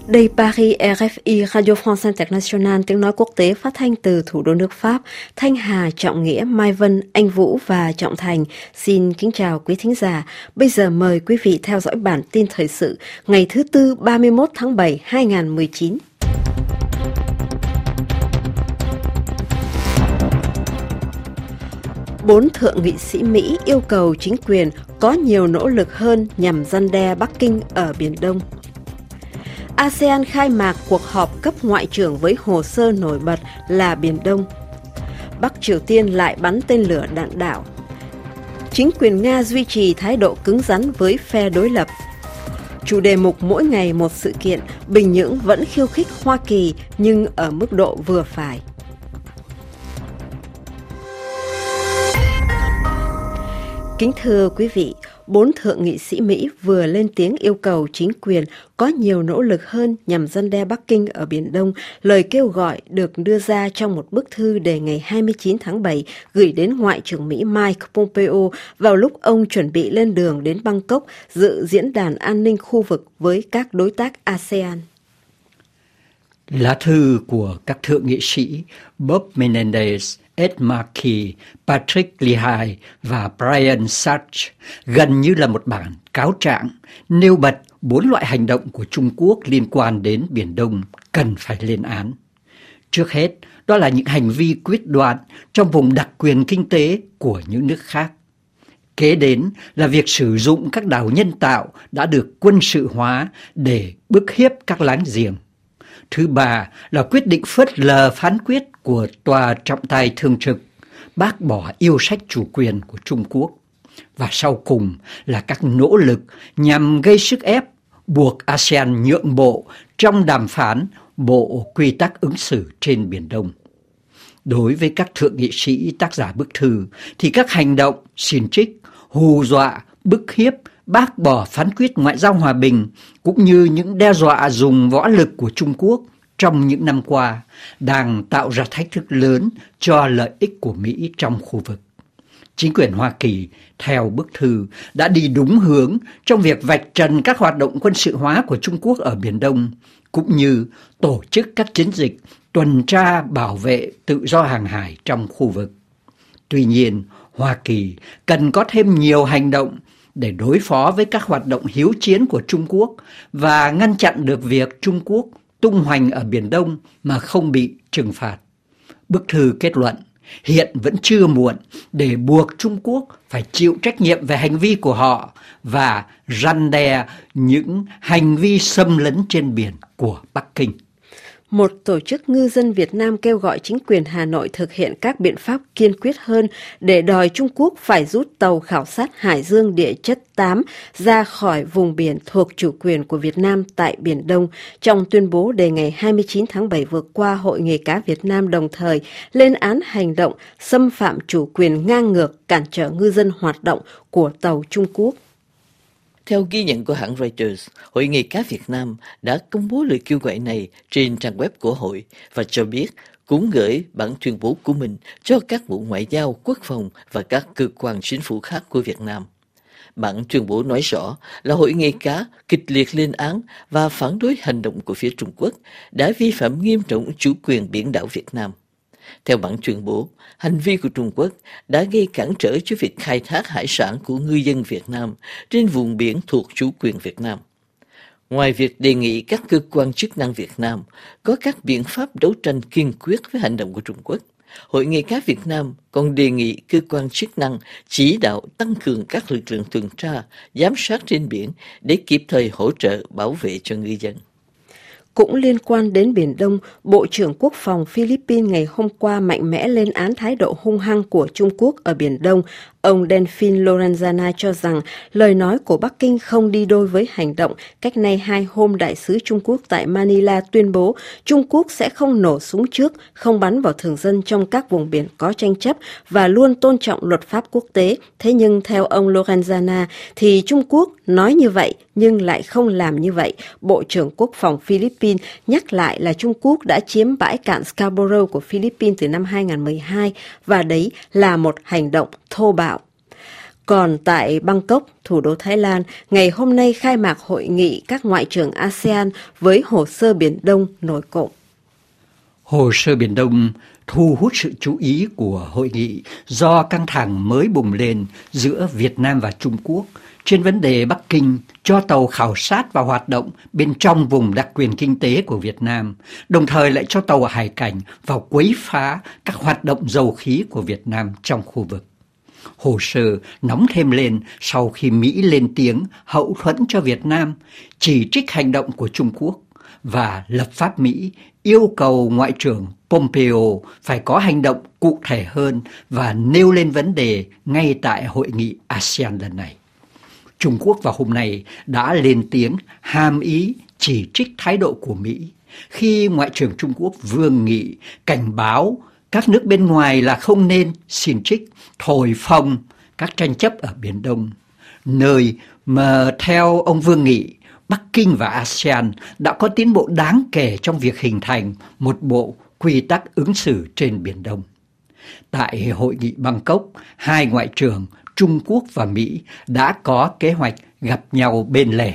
Đây Paris, RFI, Radio France International, tiếng nói quốc tế phát thanh từ thủ đô nước Pháp. Thanh Hà, Trọng Nghĩa, Mai Vân, Anh Vũ và Trọng Thành xin kính chào quý thính giả. Bây giờ mời quý vị theo dõi bản tin thời sự ngày thứ Tư 31 tháng 7, 2019. Bốn thượng nghị sĩ Mỹ yêu cầu chính quyền có nhiều nỗ lực hơn nhằm răn đe Bắc Kinh ở Biển Đông. ASEAN khai mạc cuộc họp cấp ngoại trưởng với hồ sơ nổi bật là Biển Đông. Bắc Triều Tiên lại bắn tên lửa đạn đạo. Chính quyền Nga duy trì thái độ cứng rắn với phe đối lập. Chủ đề mục mỗi ngày một sự kiện, Bình Nhưỡng vẫn khiêu khích Hoa Kỳ nhưng ở mức độ vừa phải. Kính thưa quý vị, 4 thượng nghị sĩ Mỹ vừa lên tiếng yêu cầu chính quyền có nhiều nỗ lực hơn nhằm răn đe Bắc Kinh ở Biển Đông. Lời kêu gọi được đưa ra trong một bức thư đề ngày 29 tháng 7 gửi đến Ngoại trưởng Mỹ Mike Pompeo vào lúc ông chuẩn bị lên đường đến Bangkok dự diễn đàn an ninh khu vực với các đối tác ASEAN. Lá thư của các thượng nghị sĩ Bob Menendez, Ed Markey, Patrick Leahy và Brian Sachs gần như là một bản cáo trạng nêu bật 4 loại hành động của Trung Quốc liên quan đến Biển Đông cần phải lên án. Trước hết, đó là những hành vi quyết đoán trong vùng đặc quyền kinh tế của những nước khác. Kế đến là việc sử dụng các đảo nhân tạo đã được quân sự hóa để bức hiếp các láng giềng. Thứ ba là quyết định phớt lờ phán quyết của Tòa trọng tài thường trực, bác bỏ yêu sách chủ quyền của Trung Quốc. Và sau cùng là các nỗ lực nhằm gây sức ép buộc ASEAN nhượng bộ trong đàm phán bộ quy tắc ứng xử trên Biển Đông. Đối với các thượng nghị sĩ tác giả bức thư thì các hành động xin trích, hù dọa, bức hiếp, bác bỏ phán quyết ngoại giao hòa bình cũng như những đe dọa dùng võ lực của Trung Quốc trong những năm qua đang tạo ra thách thức lớn cho lợi ích của Mỹ trong khu vực. Chính quyền Hoa Kỳ, theo bức thư, đã đi đúng hướng trong việc vạch trần các hoạt động quân sự hóa của Trung Quốc ở Biển Đông, cũng như tổ chức các chiến dịch tuần tra bảo vệ tự do hàng hải trong khu vực. Tuy nhiên, Hoa Kỳ cần có thêm nhiều hành động để đối phó với các hoạt động hiếu chiến của Trung Quốc và ngăn chặn được việc Trung Quốc tung hoành ở Biển Đông mà không bị trừng phạt. Bức thư kết luận, hiện vẫn chưa muộn để buộc Trung Quốc phải chịu trách nhiệm về hành vi của họ và răn đe những hành vi xâm lấn trên biển của Bắc Kinh. Một tổ chức ngư dân Việt Nam kêu gọi chính quyền Hà Nội thực hiện các biện pháp kiên quyết hơn để đòi Trung Quốc phải rút tàu khảo sát Hải dương địa chất 8 ra khỏi vùng biển thuộc chủ quyền của Việt Nam tại Biển Đông. Trong tuyên bố đề ngày 29 tháng 7 vừa qua, Hội Nghề cá Việt Nam đồng thời lên án hành động xâm phạm chủ quyền ngang ngược, cản trở ngư dân hoạt động của tàu Trung Quốc. Theo ghi nhận của hãng Reuters, Hội Nghề cá Việt Nam đã công bố lời kêu gọi này trên trang web của hội và cho biết cũng gửi bản tuyên bố của mình cho các bộ ngoại giao, quốc phòng và các cơ quan chính phủ khác của Việt Nam. Bản tuyên bố nói rõ là Hội Nghề cá kịch liệt lên án và phản đối hành động của phía Trung Quốc đã vi phạm nghiêm trọng chủ quyền biển đảo Việt Nam. Theo bản tuyên bố, hành vi của Trung Quốc đã gây cản trở cho việc khai thác hải sản của ngư dân Việt Nam trên vùng biển thuộc chủ quyền Việt Nam. Ngoài việc đề nghị các cơ quan chức năng Việt Nam có các biện pháp đấu tranh kiên quyết với hành động của Trung Quốc, Hội Nghề cá Việt Nam còn đề nghị cơ quan chức năng chỉ đạo tăng cường các lực lượng tuần tra, giám sát trên biển để kịp thời hỗ trợ bảo vệ cho ngư dân. Cũng liên quan đến Biển Đông, Bộ trưởng Quốc phòng Philippines ngày hôm qua mạnh mẽ lên án thái độ hung hăng của Trung Quốc ở Biển Đông. Ông Delfin Lorenzana cho rằng lời nói của Bắc Kinh không đi đôi với hành động. Cách nay 2 hôm, đại sứ Trung Quốc tại Manila tuyên bố Trung Quốc sẽ không nổ súng trước, không bắn vào thường dân trong các vùng biển có tranh chấp và luôn tôn trọng luật pháp quốc tế. Thế nhưng theo ông Lorenzana thì Trung Quốc nói như vậy nhưng lại không làm như vậy. Bộ trưởng Quốc phòng Philippines nhắc lại là Trung Quốc đã chiếm bãi cạn Scarborough của Philippines từ năm 2012 và đấy là một hành động thô bạo. Còn tại Bangkok, thủ đô Thái Lan, ngày hôm nay khai mạc hội nghị các ngoại trưởng ASEAN với hồ sơ Biển Đông nổi cộm. Hồ sơ Biển Đông thu hút sự chú ý của hội nghị do căng thẳng mới bùng lên giữa Việt Nam và Trung Quốc trên vấn đề Bắc Kinh cho tàu khảo sát và hoạt động bên trong vùng đặc quyền kinh tế của Việt Nam, đồng thời lại cho tàu hải cảnh vào quấy phá các hoạt động dầu khí của Việt Nam trong khu vực. Hồ sơ nóng thêm lên sau khi Mỹ lên tiếng hậu thuẫn cho Việt Nam, chỉ trích hành động của Trung Quốc và lập pháp Mỹ yêu cầu Ngoại trưởng Pompeo phải có hành động cụ thể hơn và nêu lên vấn đề ngay tại hội nghị ASEAN lần này. Trung Quốc vào hôm nay đã lên tiếng hàm ý chỉ trích thái độ của Mỹ khi Ngoại trưởng Trung Quốc Vương Nghị cảnh báo các nước bên ngoài là không nên xin trích, thổi phồng các tranh chấp ở Biển Đông, nơi mà theo ông Vương Nghị, Bắc Kinh và ASEAN đã có tiến bộ đáng kể trong việc hình thành một bộ quy tắc ứng xử trên Biển Đông. Tại hội nghị Bangkok, hai ngoại trưởng Trung Quốc và Mỹ đã có kế hoạch gặp nhau bên lề.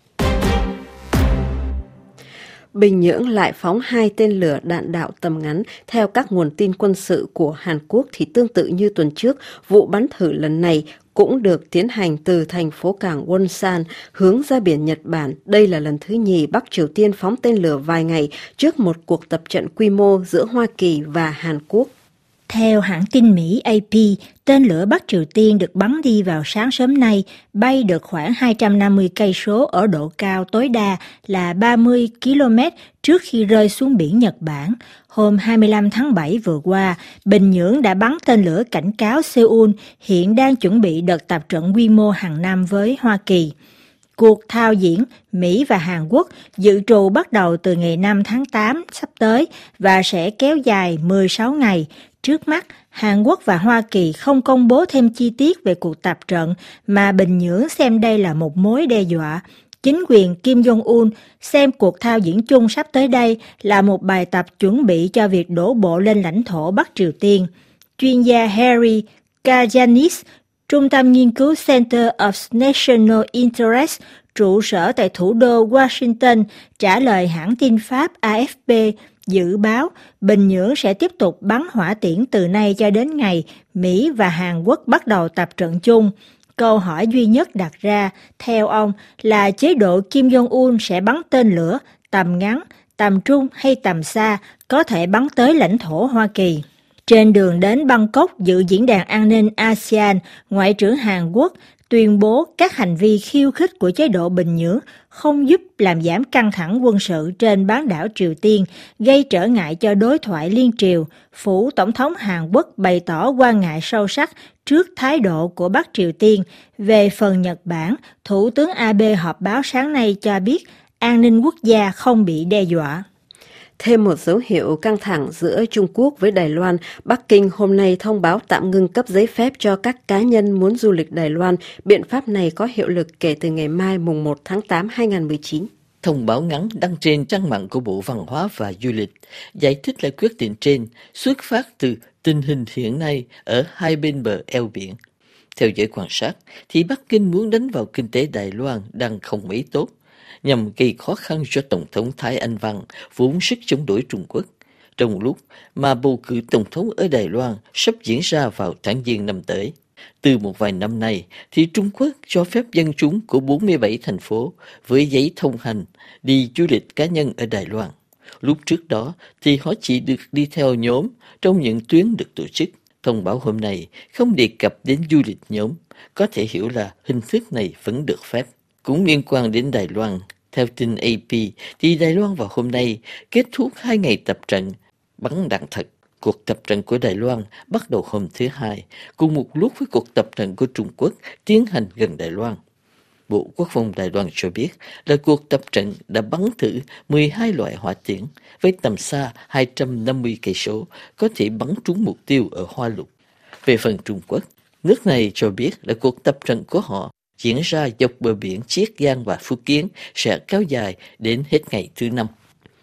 Bình Nhưỡng lại phóng 2 tên lửa đạn đạo tầm ngắn. Theo các nguồn tin quân sự của Hàn Quốc thì tương tự như tuần trước, vụ bắn thử lần này cũng được tiến hành từ thành phố cảng Wonsan hướng ra biển Nhật Bản. Đây là lần thứ nhì Bắc Triều Tiên phóng tên lửa vài ngày trước một cuộc tập trận quy mô giữa Hoa Kỳ và Hàn Quốc. Theo hãng tin Mỹ AP, tên lửa Bắc Triều Tiên được bắn đi vào sáng sớm nay, bay được khoảng 250 cây số ở độ cao tối đa là 30 km trước khi rơi xuống biển Nhật Bản. Hôm 25 tháng 7 vừa qua, Bình Nhưỡng đã bắn tên lửa cảnh cáo Seoul hiện đang chuẩn bị đợt tập trận quy mô hàng năm với Hoa Kỳ. Cuộc thao diễn Mỹ và Hàn Quốc dự trù bắt đầu từ ngày 5 tháng 8 sắp tới và sẽ kéo dài 16 ngày. Trước mắt, Hàn Quốc và Hoa Kỳ không công bố thêm chi tiết về cuộc tập trận mà Bình Nhưỡng xem đây là một mối đe dọa. Chính quyền Kim Jong-un xem cuộc thao diễn chung sắp tới đây là một bài tập chuẩn bị cho việc đổ bộ lên lãnh thổ Bắc Triều Tiên. Chuyên gia Harry Kajanis, Trung tâm Nghiên cứu Center of National Interest, trụ sở tại thủ đô Washington, trả lời hãng tin Pháp AFP, dự báo Bình Nhưỡng sẽ tiếp tục bắn hỏa tiễn từ nay cho đến ngày Mỹ và Hàn Quốc bắt đầu tập trận chung. Câu hỏi duy nhất đặt ra, theo ông, là chế độ Kim Jong-un sẽ bắn tên lửa tầm ngắn, tầm trung hay tầm xa có thể bắn tới lãnh thổ Hoa Kỳ. Trên đường đến Bangkok dự diễn đàn an ninh ASEAN, Ngoại trưởng Hàn Quốc tuyên bố các hành vi khiêu khích của chế độ Bình Nhưỡng không giúp làm giảm căng thẳng quân sự trên bán đảo Triều Tiên, gây trở ngại cho đối thoại liên triều. Phủ Tổng thống Hàn Quốc bày tỏ quan ngại sâu sắc trước thái độ của Bắc Triều Tiên. Về phần Nhật Bản, Thủ tướng Abe họp báo sáng nay cho biết an ninh quốc gia không bị đe dọa. Thêm một dấu hiệu căng thẳng giữa Trung Quốc với Đài Loan, Bắc Kinh hôm nay thông báo tạm ngưng cấp giấy phép cho các cá nhân muốn du lịch Đài Loan. Biện pháp này có hiệu lực kể từ ngày mai mùng 1 tháng 8 2019. Thông báo ngắn đăng trên trang mạng của Bộ Văn hóa và Du lịch giải thích lại quyết định trên xuất phát từ tình hình hiện nay ở hai bên bờ eo biển. Theo giới quan sát, thì Bắc Kinh muốn đánh vào kinh tế Đài Loan đang không mấy tốt, nhằm gây khó khăn cho Tổng thống Thái Anh Văn vốn sức chống đối Trung Quốc, trong lúc mà bầu cử Tổng thống ở Đài Loan sắp diễn ra vào tháng Giêng năm tới. Từ một vài năm nay, thì Trung Quốc cho phép dân chúng của 47 thành phố với giấy thông hành đi du lịch cá nhân ở Đài Loan. Lúc trước đó thì họ chỉ được đi theo nhóm trong những tuyến được tổ chức. Thông báo hôm nay không đề cập đến du lịch nhóm, có thể hiểu là hình thức này vẫn được phép. Cũng liên quan đến Đài Loan, theo tin AP, thì Đài Loan vào hôm nay kết thúc 2 ngày tập trận bắn đạn thật. Cuộc tập trận của Đài Loan bắt đầu hôm thứ Hai, cùng một lúc với cuộc tập trận của Trung Quốc tiến hành gần Đài Loan. Bộ Quốc phòng Đài Loan cho biết là cuộc tập trận đã bắn thử 12 loại hỏa tiễn với tầm xa 250 cây số, có thể bắn trúng mục tiêu ở Hoa Lục. Về phần Trung Quốc, nước này cho biết là cuộc tập trận của họ diễn ra dọc bờ biển Chiết Giang và Phú Kiến sẽ kéo dài đến hết ngày thứ Năm.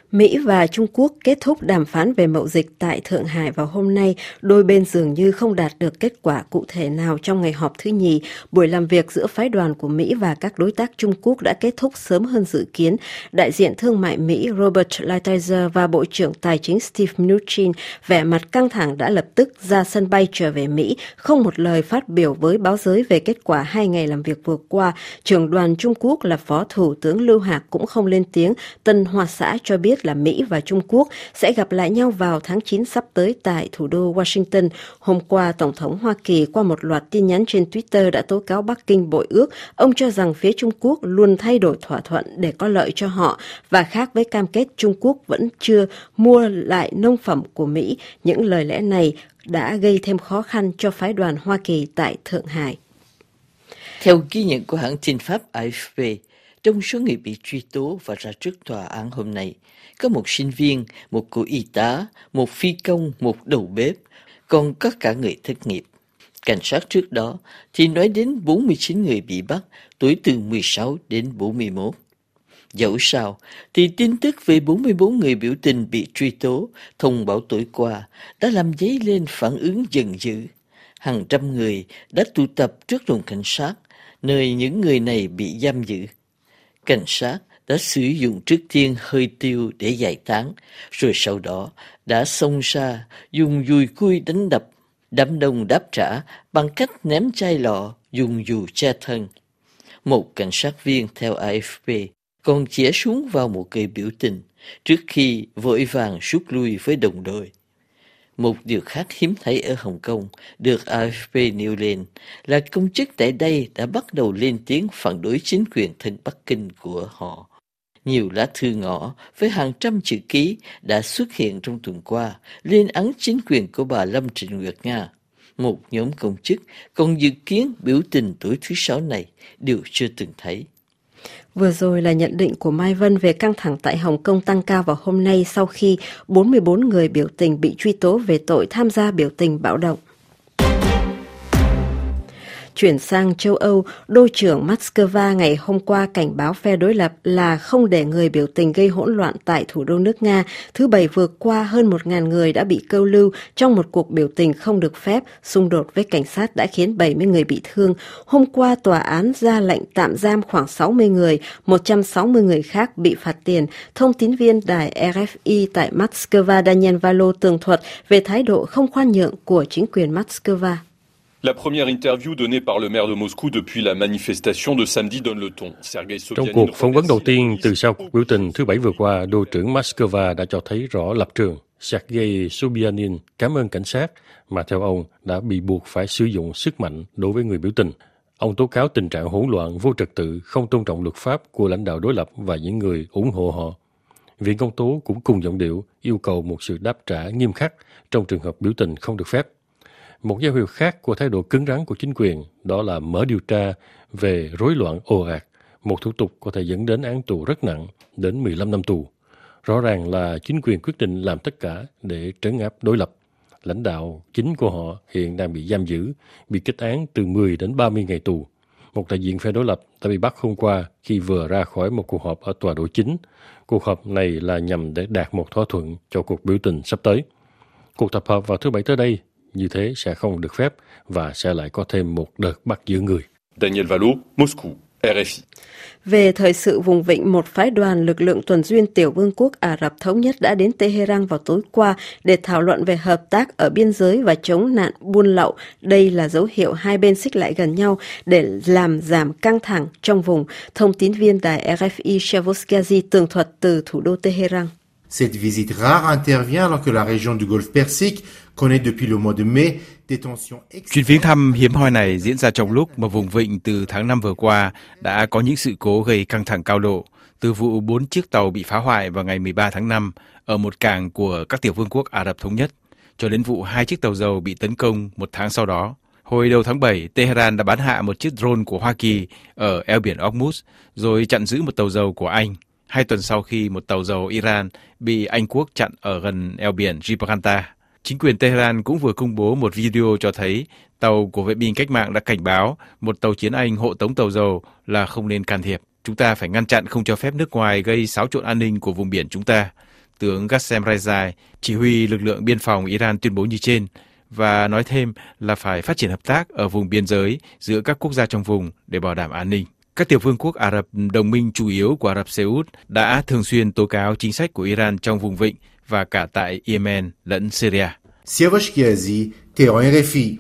Mỹ và Trung Quốc kết thúc đàm phán về mậu dịch tại Thượng Hải vào hôm nay. Đôi bên dường như không đạt được kết quả cụ thể nào trong ngày họp thứ nhì. Buổi làm việc giữa phái đoàn của Mỹ và các đối tác Trung Quốc đã kết thúc sớm hơn dự kiến. Đại diện thương mại Mỹ Robert Lighthizer và Bộ trưởng Tài chính Steve Mnuchin vẻ mặt căng thẳng đã lập tức ra sân bay trở về Mỹ, không một lời phát biểu với báo giới về kết quả 2 ngày làm việc vừa qua. Trưởng đoàn Trung Quốc là Phó Thủ tướng Lưu Hạc cũng không lên tiếng. Tân Hoa Xã cho biết là Mỹ và Trung Quốc sẽ gặp lại nhau vào tháng 9 sắp tới tại thủ đô Washington. Hôm qua, Tổng thống Hoa Kỳ qua một loạt tin nhắn trên Twitter đã tố cáo Bắc Kinh bội ước. Ông cho rằng phía Trung Quốc luôn thay đổi thỏa thuận để có lợi cho họ và khác với cam kết Trung Quốc vẫn chưa mua lại nông phẩm của Mỹ. Những lời lẽ này đã gây thêm khó khăn cho phái đoàn Hoa Kỳ tại Thượng Hải. Theo ghi nhận của hãng tin Pháp AFP, trong số người bị truy tố và ra trước tòa án hôm nay, có một sinh viên, một cô y tá, một phi công, một đầu bếp, còn có cả người thất nghiệp. Cảnh sát trước đó thì nói đến 49 người bị bắt, tuổi từ 16 đến 41. Dẫu sao, thì tin tức về 44 người biểu tình bị truy tố thông báo tối qua đã làm dấy lên phản ứng giận dữ. Hàng trăm người đã tụ tập trước đồn cảnh sát, nơi những người này bị giam giữ. Cảnh sát đã sử dụng trước tiên hơi tiêu để giải tán, rồi sau đó đã xông ra dùng dùi cui đánh đập. Đám đông đáp trả bằng cách ném chai lọ, dùng dù che thân. Một cảnh sát viên theo AFP còn chĩa súng vào một người biểu tình trước khi vội vàng rút lui với đồng đội. Một điều khác hiếm thấy ở Hồng Kông được AFP nêu lên là công chức tại đây đã bắt đầu lên tiếng phản đối chính quyền thân Bắc Kinh của họ. Nhiều lá thư ngõ với hàng trăm chữ ký đã xuất hiện trong tuần qua lên án chính quyền của bà Lâm Trịnh Nguyệt Nga. Một nhóm công chức còn dự kiến biểu tình tối thứ Sáu này đều chưa từng thấy. Vừa rồi là nhận định của Mai Vân về căng thẳng tại Hồng Kông tăng cao vào hôm nay sau khi 44 người biểu tình bị truy tố về tội tham gia biểu tình bạo động. Chuyển sang châu Âu, Đô trưởng Moscow ngày hôm qua cảnh báo phe đối lập là không để người biểu tình gây hỗn loạn tại thủ đô nước Nga. Thứ Bảy vừa qua, hơn 1.000 người đã bị câu lưu trong một cuộc biểu tình không được phép. Xung đột với cảnh sát đã khiến 70 người bị thương. Hôm qua, tòa án ra lệnh tạm giam khoảng 60 người, 160 người khác bị phạt tiền. Thông tín viên đài RFI tại Moscow Daniel Valo tường thuật về thái độ không khoan nhượng của chính quyền Moscow. La première interview donnée par le maire de Moscou depuis la manifestation de samedi donne le ton. Trong cuộc phỏng vấn đầu tiên từ sau cuộc biểu tình thứ Bảy vừa qua, Đô trưởng Moscow đã cho thấy rõ lập trường. Sergei Sobyanin cảm ơn cảnh sát mà theo ông đã bị buộc phải sử dụng sức mạnh đối với người biểu tình. Ông tố cáo tình trạng hỗn loạn, vô trật tự, không tôn trọng luật pháp của lãnh đạo đối lập và những người ủng hộ họ. Viện công tố cũng cùng giọng điệu yêu cầu một sự đáp trả nghiêm khắc trong trường hợp biểu tình không được phép. Một dấu hiệu khác của thái độ cứng rắn của chính quyền đó là mở điều tra về rối loạn ồ ạt, một thủ tục có thể dẫn đến án tù rất nặng, đến 15 năm tù. Rõ ràng là chính quyền quyết định làm tất cả để trấn áp đối lập. Lãnh đạo chính của họ hiện đang bị giam giữ, bị kết án từ 10 đến 30 ngày tù. Một đại diện phe đối lập đã bị bắt hôm qua khi vừa ra khỏi một cuộc họp ở tòa đô chính. Cuộc họp này là nhằm để đạt một thỏa thuận cho cuộc biểu tình sắp tới. Cuộc tập hợp vào thứ Bảy tới đây như thế sẽ không được phép và sẽ lại có thêm một đợt bắt giữ người. Daniel Valo, Moscou, RFI. Về thời sự vùng vịnh, một phái đoàn lực lượng tuần duyên Tiểu Vương quốc Ả Rập Thống Nhất đã đến Tehran vào tối qua để thảo luận về hợp tác ở biên giới và chống nạn buôn lậu. Đây là dấu hiệu hai bên xích lại gần nhau để làm giảm căng thẳng trong vùng. Thông tín viên đài RFI Shavosgazi tường thuật từ thủ đô Tehran. Cette visite rare intervient alors que la région du Golfe Persique connaît depuis le mois de mai des tensions. Chuyến viếng thăm hiếm hoi này diễn ra trong lúc mà vùng vịnh từ tháng 5 vừa qua đã có những sự cố gây căng thẳng cao độ, từ vụ 4 chiếc tàu bị phá hoại vào ngày 13 tháng 5 ở một cảng của các tiểu vương quốc Ả Rập Thống Nhất, cho đến vụ 2 chiếc tàu dầu bị tấn công một tháng sau đó. Hồi đầu tháng 7, Tehran đã bắn hạ một chiếc drone của Hoa Kỳ ở eo biển Hormuz, rồi chặn giữ một tàu dầu của Anh, 2 tuần sau khi một tàu dầu Iran bị Anh quốc chặn ở gần eo biển Gibraltar. Chính quyền Tehran cũng vừa công bố một video cho thấy tàu của vệ binh cách mạng đã cảnh báo một tàu chiến Anh hộ tống tàu dầu là không nên can thiệp. Chúng ta phải ngăn chặn không cho phép nước ngoài gây xáo trộn an ninh của vùng biển chúng ta. tướng Qassem Rezaei, chỉ huy lực lượng biên phòng Iran tuyên bố như trên và nói thêm là phải phát triển hợp tác ở vùng biên giới giữa các quốc gia trong vùng để bảo đảm an ninh. Các tiểu vương quốc Ả Rập, đồng minh chủ yếu của Ả Rập Xê Út, đã thường xuyên tố cáo chính sách của Iran trong vùng vịnh và cả tại Yemen lẫn Syria. Siavash Kiazi, Tehran RFI.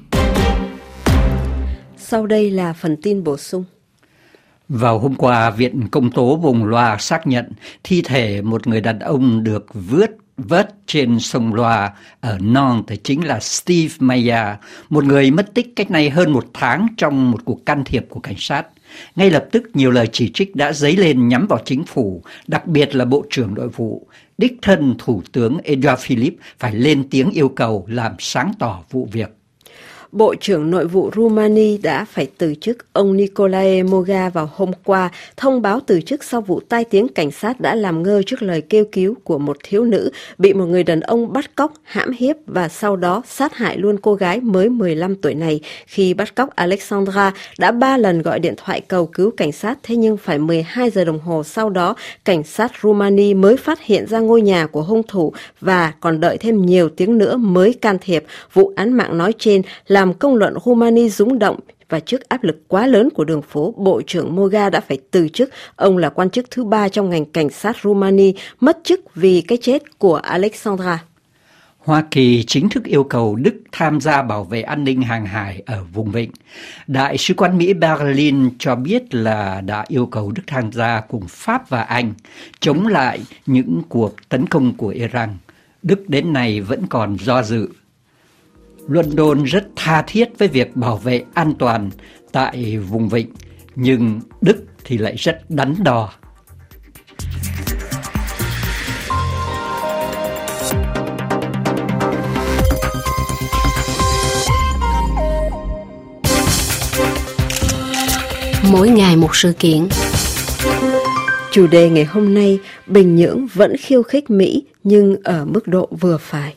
Sau đây là phần tin bổ sung. Vào hôm qua, Viện Công tố vùng Loa xác nhận thi thể một người đàn ông được vớt trên sông Loa ở Nantes chính là Steve Maya, một người mất tích cách nay hơn một tháng trong một cuộc can thiệp của cảnh sát. Ngay lập tức nhiều lời chỉ trích đã dấy lên nhắm vào chính phủ, đặc biệt là Bộ trưởng Nội vụ. Đích thân Thủ tướng Edouard Philippe phải lên tiếng yêu cầu làm sáng tỏ vụ việc. Bộ trưởng Nội vụ Romania đã phải từ chức. Ông Nicolae Moga vào hôm qua thông báo từ chức sau vụ tai tiếng cảnh sát đã làm ngơ trước lời kêu cứu của một thiếu nữ bị một người đàn ông bắt cóc, hãm hiếp và sau đó sát hại luôn cô gái mới 15 tuổi này. Khi bắt cóc Alexandra đã 3 lần gọi điện thoại cầu cứu cảnh sát, thế nhưng phải 12 giờ đồng hồ sau đó, cảnh sát Romania mới phát hiện ra ngôi nhà của hung thủ và còn đợi thêm nhiều tiếng nữa mới can thiệp. Vụ án mạng nói trên làm công luận Romania rúng động và trước áp lực quá lớn của đường phố, Bộ trưởng Moga đã phải từ chức. Ông là quan chức thứ 3 trong ngành cảnh sát Romania mất chức vì cái chết của Alexandra. Hoa Kỳ chính thức yêu cầu Đức tham gia bảo vệ an ninh hàng hải ở vùng vịnh. Đại sứ quán Mỹ Berlin cho biết là đã yêu cầu Đức tham gia cùng Pháp và Anh chống lại những cuộc tấn công của Iran. Đức đến nay vẫn còn do dự. London rất tha thiết với việc bảo vệ an toàn tại vùng vịnh, nhưng Đức thì lại rất đắn đo. Mỗi ngày một sự kiện. Chủ đề ngày hôm nay, Bình Nhưỡng vẫn khiêu khích Mỹ nhưng ở mức độ vừa phải.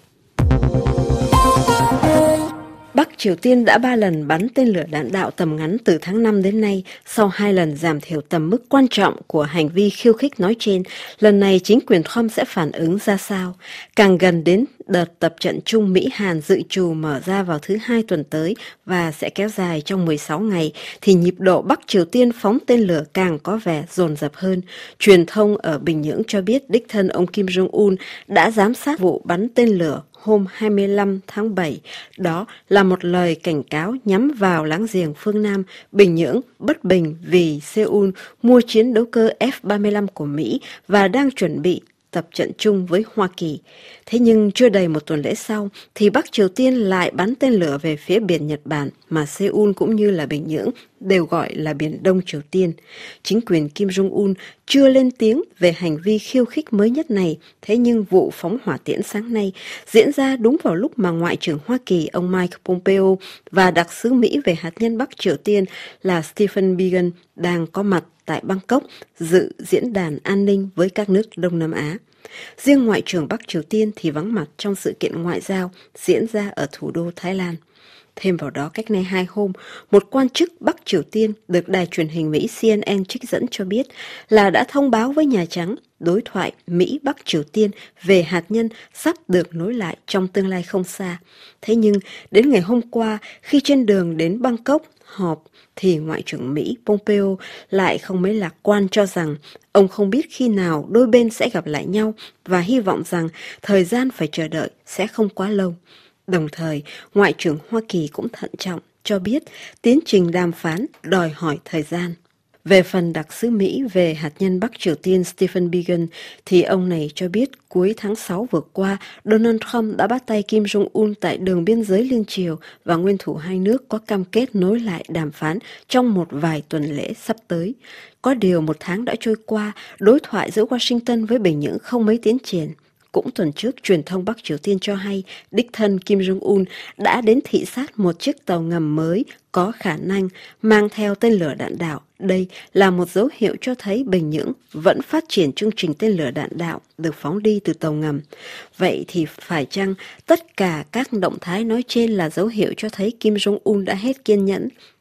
Bắc Triều Tiên đã 3 lần bắn tên lửa đạn đạo tầm ngắn từ tháng 5 đến nay, sau 2 lần giảm thiểu tầm mức quan trọng của hành vi khiêu khích nói trên. Lần này chính quyền Trump sẽ phản ứng ra sao? Càng gần đến đợt tập trận chung Mỹ-Hàn dự trù mở ra vào thứ 2 tuần tới và sẽ kéo dài trong 16 ngày, thì nhịp độ Bắc Triều Tiên phóng tên lửa càng có vẻ dồn dập hơn. Truyền thông ở Bình Nhưỡng cho biết đích thân ông Kim Jong-un đã giám sát vụ bắn tên lửa hôm 25 tháng 7. Đó là một lời cảnh cáo nhắm vào láng giềng phương Nam. Bình Nhưỡng bất bình vì Seoul mua chiến đấu cơ F-35 của Mỹ và đang chuẩn bị tập trận chung với Hoa Kỳ. Thế nhưng chưa đầy một tuần lễ sau thì Bắc Triều Tiên lại bắn tên lửa về phía biển Nhật Bản mà Seoul cũng như là Bình Nhưỡng đều gọi là Biển Đông Triều Tiên. Chính quyền Kim Jong-un chưa lên tiếng về hành vi khiêu khích mới nhất này, thế nhưng vụ phóng hỏa tiễn sáng nay diễn ra đúng vào lúc mà Ngoại trưởng Hoa Kỳ ông Mike Pompeo và đặc sứ Mỹ về hạt nhân Bắc Triều Tiên là Stephen Biegun đang có mặt tại Bangkok dự diễn đàn an ninh với các nước Đông Nam Á. Riêng Ngoại trưởng Bắc Triều Tiên thì vắng mặt trong sự kiện ngoại giao diễn ra ở thủ đô Thái Lan. Thêm vào đó, cách nay 2 hôm, một quan chức Bắc Triều Tiên được đài truyền hình Mỹ CNN trích dẫn cho biết là đã thông báo với Nhà Trắng đối thoại Mỹ-Bắc Triều Tiên về hạt nhân sắp được nối lại trong tương lai không xa. Thế nhưng, đến ngày hôm qua, khi trên đường đến Bangkok họp, thì Ngoại trưởng Mỹ Pompeo lại không mấy lạc quan, cho rằng ông không biết khi nào đôi bên sẽ gặp lại nhau và hy vọng rằng thời gian phải chờ đợi sẽ không quá lâu. Đồng thời, Ngoại trưởng Hoa Kỳ cũng thận trọng, cho biết tiến trình đàm phán đòi hỏi thời gian. Về phần đặc sứ Mỹ về hạt nhân Bắc Triều Tiên Stephen Biegun, thì ông này cho biết cuối tháng 6 vừa qua, Donald Trump đã bắt tay Kim Jong-un tại đường biên giới liên triều và nguyên thủ hai nước có cam kết nối lại đàm phán trong một vài tuần lễ sắp tới. Có điều 1 tháng đã trôi qua, đối thoại giữa Washington với Bình Nhưỡng không mấy tiến triển. Cũng tuần trước, truyền thông Bắc Triều Tiên cho hay đích thân Kim Jong-un đã đến thị sát một chiếc tàu ngầm mới có khả năng mang theo tên lửa đạn đạo. Đây là một dấu hiệu cho thấy Bình Nhưỡng vẫn phát triển chương trình tên lửa đạn đạo được phóng đi từ tàu ngầm. Vậy thì phải chăng tất cả các động thái nói trên là dấu hiệu cho thấy Kim Jong-un đã hết kiên nhẫn?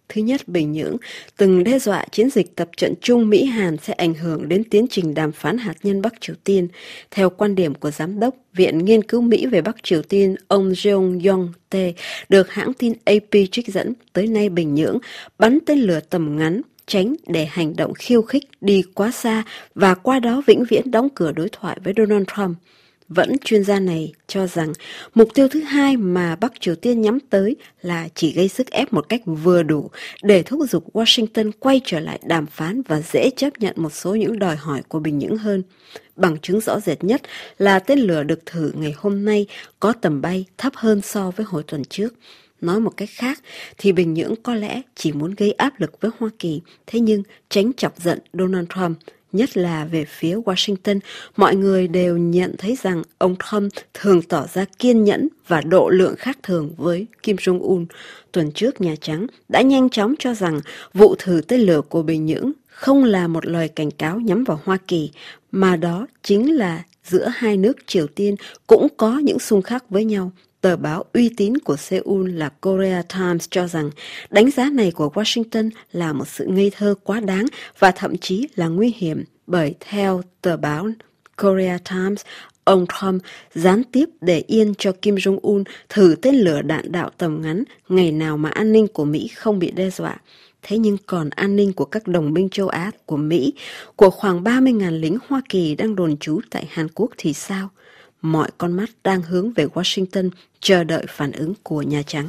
Thứ nhất, Bình Nhưỡng từng đe dọa chiến dịch tập trận chung Mỹ-Hàn sẽ ảnh hưởng đến tiến trình đàm phán hạt nhân Bắc Triều Tiên. Theo quan điểm của Giám đốc Viện Nghiên cứu Mỹ về Bắc Triều Tiên, ông Jeong Yong-tae, được hãng tin AP trích dẫn, tới nay Bình Nhưỡng bắn tên lửa tầm ngắn, tránh để hành động khiêu khích đi quá xa và qua đó vĩnh viễn đóng cửa đối thoại với Donald Trump. Vẫn chuyên gia này cho rằng mục tiêu thứ hai mà Bắc Triều Tiên nhắm tới là chỉ gây sức ép một cách vừa đủ để thúc giục Washington quay trở lại đàm phán và dễ chấp nhận một số những đòi hỏi của Bình Nhưỡng hơn. Bằng chứng rõ rệt nhất là tên lửa được thử ngày hôm nay có tầm bay thấp hơn so với hồi tuần trước. Nói một cách khác thì Bình Nhưỡng có lẽ chỉ muốn gây áp lực với Hoa Kỳ, thế nhưng tránh chọc giận Donald Trump. Nhất là về phía Washington, mọi người đều nhận thấy rằng ông Trump thường tỏ ra kiên nhẫn và độ lượng khác thường với Kim Jong-un. Tuần trước, Nhà Trắng đã nhanh chóng cho rằng vụ thử tên lửa của Bình Nhưỡng không là một lời cảnh cáo nhắm vào Hoa Kỳ, mà đó chính là giữa hai nước Triều Tiên cũng có những xung khắc với nhau. Tờ báo uy tín của Seoul là Korea Times cho rằng đánh giá này của Washington là một sự ngây thơ quá đáng và thậm chí là nguy hiểm, bởi theo tờ báo Korea Times, ông Trump gián tiếp để yên cho Kim Jong-un thử tên lửa đạn đạo tầm ngắn ngày nào mà an ninh của Mỹ không bị đe dọa. Thế nhưng còn an ninh của các đồng minh châu Á của Mỹ, của khoảng 30.000 lính Hoa Kỳ đang đồn trú tại Hàn Quốc thì sao? Mọi con mắt đang hướng về Washington, chờ đợi phản ứng của Nhà Trắng.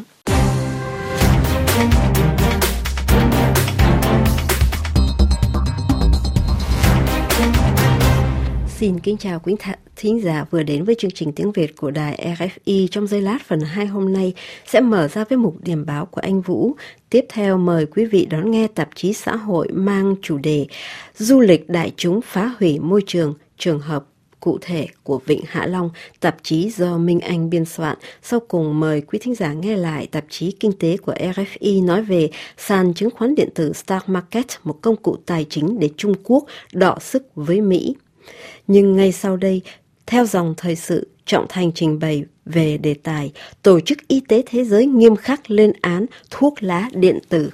Xin kính chào quý thính giả vừa đến với chương trình tiếng Việt của đài RFI. Trong giây lát phần 2 hôm nay sẽ mở ra với mục điểm báo của anh Vũ. Tiếp theo mời quý vị đón nghe tạp chí xã hội mang chủ đề Du lịch đại chúng phá hủy môi trường, trường hợp cụ thể của Vịnh Hạ Long, tạp chí do Minh Anh biên soạn. Sau cùng mời quý thính giả nghe lại tạp chí kinh tế của RFI nói về sàn chứng khoán điện tử Stock Market, một công cụ tài chính để Trung Quốc đọ sức với Mỹ. Nhưng ngay sau đây, theo dòng thời sự, Trọng Thành trình bày về đề tài Tổ chức Y tế Thế giới nghiêm khắc lên án thuốc lá điện tử.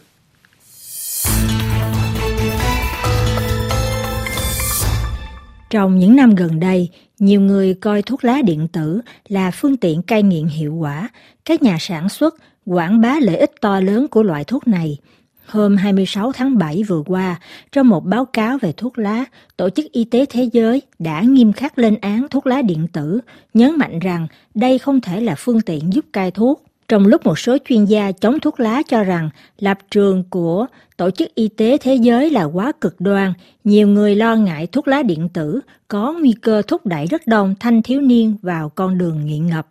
Trong những năm gần đây, nhiều người coi thuốc lá điện tử là phương tiện cai nghiện hiệu quả. Các nhà sản xuất quảng bá lợi ích to lớn của loại thuốc này. Hôm 26 tháng 7 vừa qua, trong một báo cáo về thuốc lá, Tổ chức Y tế Thế giới đã nghiêm khắc lên án thuốc lá điện tử, nhấn mạnh rằng đây không thể là phương tiện giúp cai thuốc. Trong lúc một số chuyên gia chống thuốc lá cho rằng lập trường của Tổ chức Y tế Thế giới là quá cực đoan, nhiều người lo ngại thuốc lá điện tử có nguy cơ thúc đẩy rất đông thanh thiếu niên vào con đường nghiện ngập.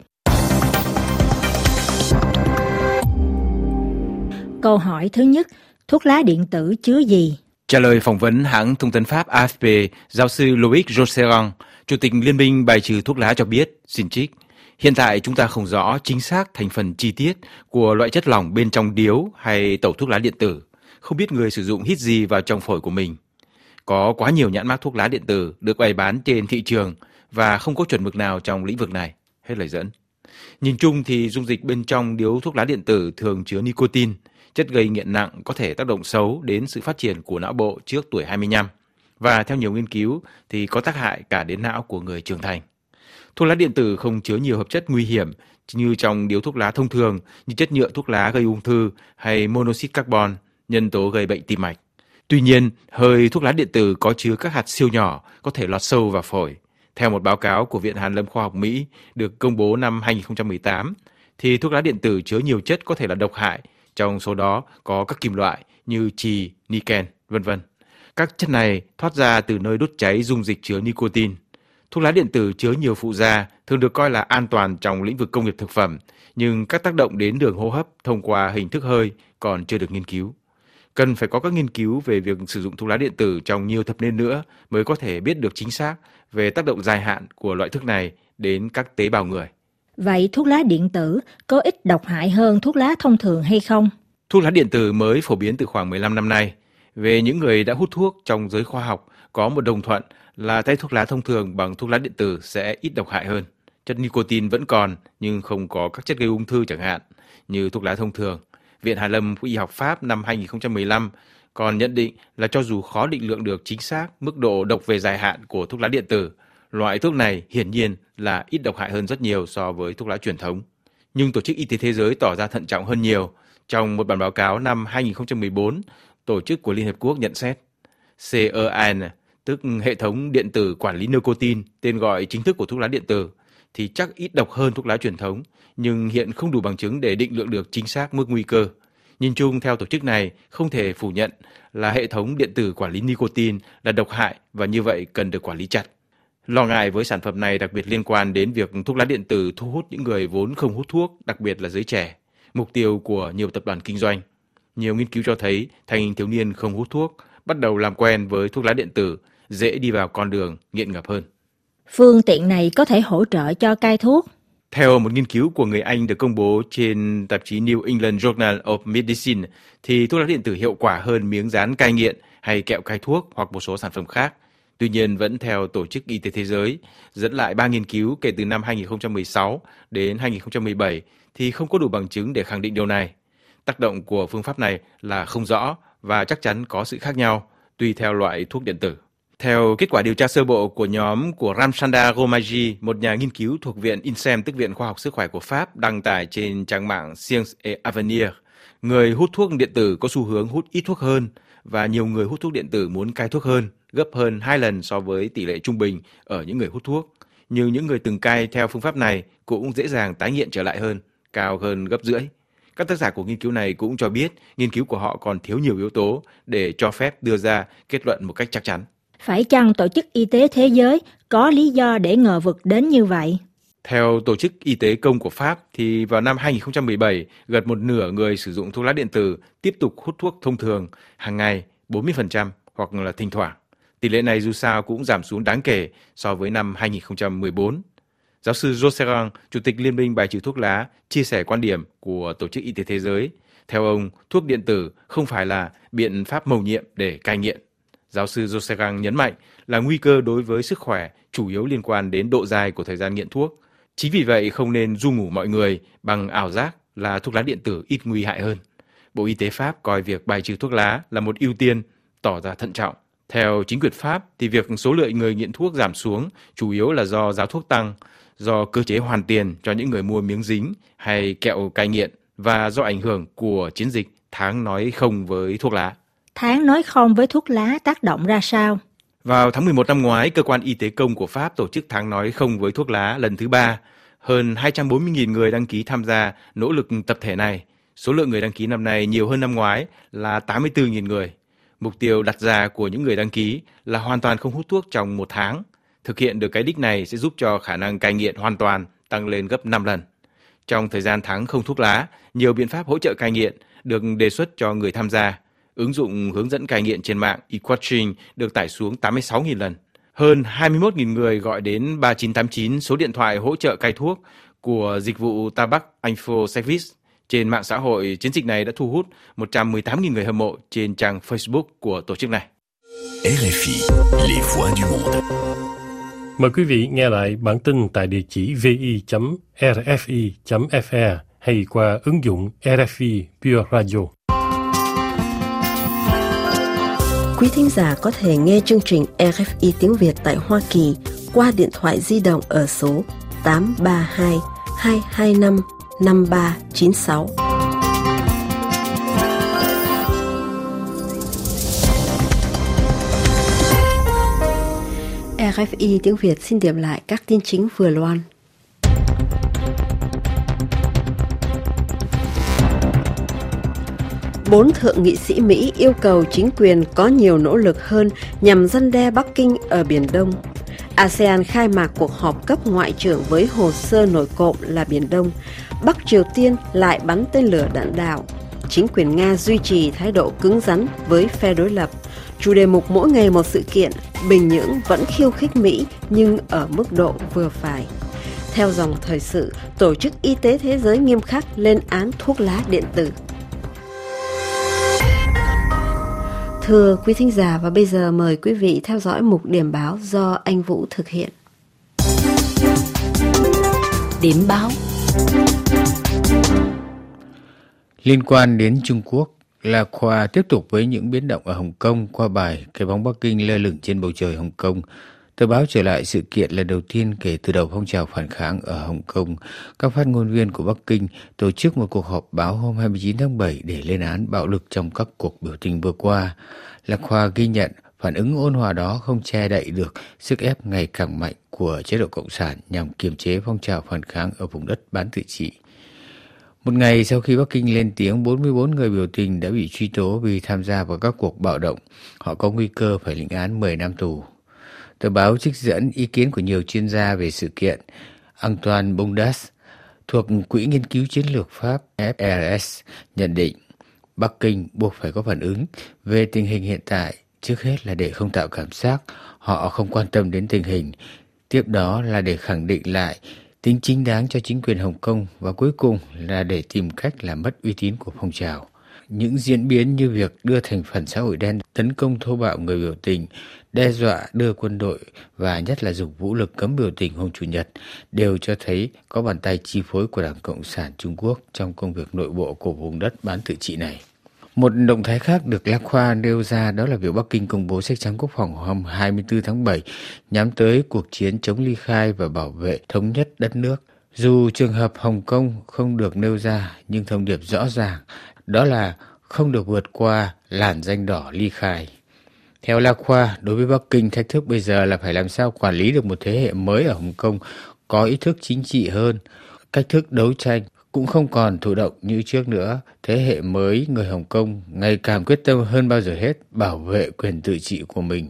Câu hỏi thứ nhất, thuốc lá điện tử chứa gì? Trả lời phỏng vấn hãng thông tấn Pháp AFP, giáo sư Loïc Josserand, Chủ tịch Liên minh bài trừ thuốc lá cho biết, xin trích, hiện tại chúng ta không rõ chính xác thành phần chi tiết của loại chất lỏng bên trong điếu hay tẩu thuốc lá điện tử, không biết người sử dụng hít gì vào trong phổi của mình. Có quá nhiều nhãn mác thuốc lá điện tử được bày bán trên thị trường và không có chuẩn mực nào trong lĩnh vực này. Hết lời dẫn. Nhìn chung thì dung dịch bên trong điếu thuốc lá điện tử thường chứa nicotine, chất gây nghiện nặng có thể tác động xấu đến sự phát triển của não bộ trước tuổi 25 và theo nhiều nghiên cứu thì có tác hại cả đến não của người trưởng thành. Thuốc lá điện tử không chứa nhiều hợp chất nguy hiểm như trong điếu thuốc lá thông thường như chất nhựa thuốc lá gây ung thư hay monoxide carbon, nhân tố gây bệnh tim mạch. Tuy nhiên, hơi thuốc lá điện tử có chứa các hạt siêu nhỏ có thể lọt sâu vào phổi. Theo một báo cáo của Viện Hàn lâm Khoa học Mỹ được công bố năm 2018, thì thuốc lá điện tử chứa nhiều chất có thể là độc hại, trong số đó có các kim loại như chì, niken, v.v. Các chất này thoát ra từ nơi đốt cháy dung dịch chứa nicotine. Thuốc lá điện tử chứa nhiều phụ gia, thường được coi là an toàn trong lĩnh vực công nghiệp thực phẩm, nhưng các tác động đến đường hô hấp thông qua hình thức hơi còn chưa được nghiên cứu. Cần phải có các nghiên cứu về việc sử dụng thuốc lá điện tử trong nhiều thập niên nữa mới có thể biết được chính xác về tác động dài hạn của loại thuốc này đến các tế bào người. Vậy thuốc lá điện tử có ít độc hại hơn thuốc lá thông thường hay không? Thuốc lá điện tử mới phổ biến từ khoảng 15 năm nay. Về những người đã hút thuốc trong giới khoa học, có một đồng thuận là thay thuốc lá thông thường bằng thuốc lá điện tử sẽ ít độc hại hơn. Chất nicotine vẫn còn nhưng không có các chất gây ung thư chẳng hạn như thuốc lá thông thường. Viện Hàn Lâm của Y học Pháp năm 2015 còn nhận định là cho dù khó định lượng được chính xác mức độ độc về dài hạn của thuốc lá điện tử, loại thuốc này hiển nhiên là ít độc hại hơn rất nhiều so với thuốc lá truyền thống. Nhưng Tổ chức Y tế Thế giới tỏ ra thận trọng hơn nhiều. Trong một bản báo cáo năm 2014, Tổ chức của Liên Hợp Quốc nhận xét CERN, tức hệ thống điện tử quản lý nicotine, tên gọi chính thức của thuốc lá điện tử, thì chắc ít độc hơn thuốc lá truyền thống, nhưng hiện không đủ bằng chứng để định lượng được chính xác mức nguy cơ. Nhìn chung, theo tổ chức này, không thể phủ nhận là hệ thống điện tử quản lý nicotine là độc hại và như vậy cần được quản lý chặt. Lo ngại với sản phẩm này đặc biệt liên quan đến việc thuốc lá điện tử thu hút những người vốn không hút thuốc, đặc biệt là giới trẻ, mục tiêu của nhiều tập đoàn kinh doanh. Nhiều nghiên cứu cho thấy thanh thiếu niên không hút thuốc bắt đầu làm quen với thuốc lá điện tử, dễ đi vào con đường nghiện ngập hơn. Phương tiện này có thể hỗ trợ cho cai thuốc. Theo một nghiên cứu của người Anh được công bố trên tạp chí New England Journal of Medicine, thì thuốc lá điện tử hiệu quả hơn miếng dán cai nghiện hay kẹo cai thuốc hoặc một số sản phẩm khác. Tuy nhiên, vẫn theo Tổ chức Y tế Thế giới, dẫn lại 3 nghiên cứu kể từ năm 2016 đến 2017 thì không có đủ bằng chứng để khẳng định điều này. Tác động của phương pháp này là không rõ và chắc chắn có sự khác nhau tùy theo loại thuốc điện tử. Theo kết quả điều tra sơ bộ của nhóm của Ramchandra Romaji, một nhà nghiên cứu thuộc Viện INSEM, tức Viện Khoa học Sức khỏe của Pháp, đăng tải trên trang mạng Science et Avenir, người hút thuốc điện tử có xu hướng hút ít thuốc hơn và nhiều người hút thuốc điện tử muốn cai thuốc hơn, gấp hơn 2 lần so với tỷ lệ trung bình ở những người hút thuốc. Nhưng những người từng cai theo phương pháp này cũng dễ dàng tái nghiện trở lại hơn, cao hơn gấp rưỡi. Các tác giả của nghiên cứu này cũng cho biết nghiên cứu của họ còn thiếu nhiều yếu tố để cho phép đưa ra kết luận một cách chắc chắn. Phải chăng Tổ chức Y tế Thế giới có lý do để ngờ vực đến như vậy? Theo Tổ chức Y tế Công của Pháp, thì vào năm 2017, gần một nửa người sử dụng thuốc lá điện tử tiếp tục hút thuốc thông thường hàng ngày 40% hoặc là thỉnh thoảng. Tỷ lệ này dù sao cũng giảm xuống đáng kể so với năm 2014. Giáo sư Josserand, Chủ tịch Liên minh bài trừ thuốc lá, chia sẻ quan điểm của Tổ chức Y tế Thế giới. Theo ông, thuốc điện tử không phải là biện pháp mầu nhiệm để cai nghiện. Giáo sư Josserand nhấn mạnh là nguy cơ đối với sức khỏe chủ yếu liên quan đến độ dài của thời gian nghiện thuốc. Chính vì vậy không nên ru ngủ mọi người bằng ảo giác là thuốc lá điện tử ít nguy hại hơn. Bộ Y tế Pháp coi việc bài trừ thuốc lá là một ưu tiên, tỏ ra thận trọng. Theo chính quyền Pháp thì việc số lượng người nghiện thuốc giảm xuống chủ yếu là do giá thuốc tăng, do cơ chế hoàn tiền cho những người mua miếng dính hay kẹo cai nghiện và do ảnh hưởng của chiến dịch tháng nói không với thuốc lá. Tháng nói không với thuốc lá tác động ra sao? Vào tháng 11 năm ngoái, Cơ quan Y tế Công của Pháp tổ chức tháng nói không với thuốc lá lần thứ 3. Hơn 240.000 người đăng ký tham gia nỗ lực tập thể này. Số lượng người đăng ký năm nay nhiều hơn năm ngoái là 84.000 người. Mục tiêu đặt ra của những người đăng ký là hoàn toàn không hút thuốc trong 1 tháng. Thực hiện được cái đích này sẽ giúp cho khả năng cai nghiện hoàn toàn tăng lên gấp 5 lần. Trong thời gian tháng không thuốc lá, nhiều biện pháp hỗ trợ cai nghiện được đề xuất cho người tham gia. Ứng dụng hướng dẫn cai nghiện trên mạng eQuatching được tải xuống 86.000 lần. Hơn 21.000 người gọi đến 3989 số điện thoại hỗ trợ cai thuốc của dịch vụ Tabac Info Service. Trên mạng xã hội, chiến dịch này đã thu hút 118.000 người hâm mộ trên trang Facebook của tổ chức này. RFI, les voix du monde. Mời quý vị nghe lại bản tin tại địa chỉ vi.rfi.fr hay qua ứng dụng RFI Pure Radio. Quý thính giả có thể nghe chương trình RFI tiếng Việt tại Hoa Kỳ qua điện thoại di động ở số 832 225 5396. RFI tiếng Việt xin điểm lại các tin chính vừa loan. Bốn thượng nghị sĩ Mỹ yêu cầu chính quyền có nhiều nỗ lực hơn nhằm răn đe Bắc Kinh ở Biển Đông. ASEAN khai mạc cuộc họp cấp ngoại trưởng với hồ sơ nổi cộm là Biển Đông. Bắc Triều Tiên lại bắn tên lửa đạn đạo. Chính quyền Nga duy trì thái độ cứng rắn với phe đối lập. Chủ đề mục mỗi ngày một sự kiện, Bình Nhưỡng vẫn khiêu khích Mỹ nhưng ở mức độ vừa phải. Theo dòng thời sự, Tổ chức Y tế Thế giới nghiêm khắc lên án thuốc lá điện tử. Thưa quý thính giả, và bây giờ mời quý vị theo dõi mục điểm báo do anh Vũ thực hiện. Điểm báo. Liên quan đến Trung Quốc, La Croix tiếp tục với những biến động ở Hồng Kông qua bài Cái bóng Bắc Kinh lơ lửng trên bầu trời Hồng Kông. Tờ báo trở lại sự kiện lần đầu tiên kể từ đầu phong trào phản kháng ở Hồng Kông. Các phát ngôn viên của Bắc Kinh tổ chức một cuộc họp báo hôm 29 tháng 7 để lên án bạo lực trong các cuộc biểu tình vừa qua. La Croix ghi nhận phản ứng ôn hòa đó không che đậy được sức ép ngày càng mạnh của chế độ Cộng sản nhằm kiềm chế phong trào phản kháng ở vùng đất bán tự trị. Một ngày sau khi Bắc Kinh lên tiếng, 44 người biểu tình đã bị truy tố vì tham gia vào các cuộc bạo động. Họ có nguy cơ phải lĩnh án 10 năm tù. Tờ báo trích dẫn ý kiến của nhiều chuyên gia về sự kiện. Antoine Bondas thuộc Quỹ Nghiên cứu Chiến lược Pháp FRS nhận định Bắc Kinh buộc phải có phản ứng về tình hình hiện tại, trước hết là để không tạo cảm giác họ không quan tâm đến tình hình, tiếp đó là để khẳng định lại tính chính đáng cho chính quyền Hồng Kông và cuối cùng là để tìm cách làm mất uy tín của phong trào. Những diễn biến như việc đưa thành phần xã hội đen tấn công thô bạo người biểu tình, đe dọa đưa quân đội và nhất là dùng vũ lực cấm biểu tình hôm Chủ nhật đều cho thấy có bàn tay chi phối của Đảng Cộng sản Trung Quốc trong công việc nội bộ của vùng đất bán tự trị này. Một động thái khác được La Croix nêu ra đó là việc Bắc Kinh công bố sách trắng quốc phòng hôm 24 tháng 7 nhắm tới cuộc chiến chống ly khai và bảo vệ thống nhất đất nước. Dù trường hợp Hồng Kông không được nêu ra nhưng thông điệp rõ ràng đó là không được vượt qua làn ranh đỏ ly khai. Theo La Croix, đối với Bắc Kinh, thách thức bây giờ là phải làm sao quản lý được một thế hệ mới ở Hồng Kông có ý thức chính trị hơn, cách thức đấu tranh cũng không còn thụ động như trước nữa. Thế hệ mới người Hồng Kông ngày càng quyết tâm hơn bao giờ hết bảo vệ quyền tự trị của mình.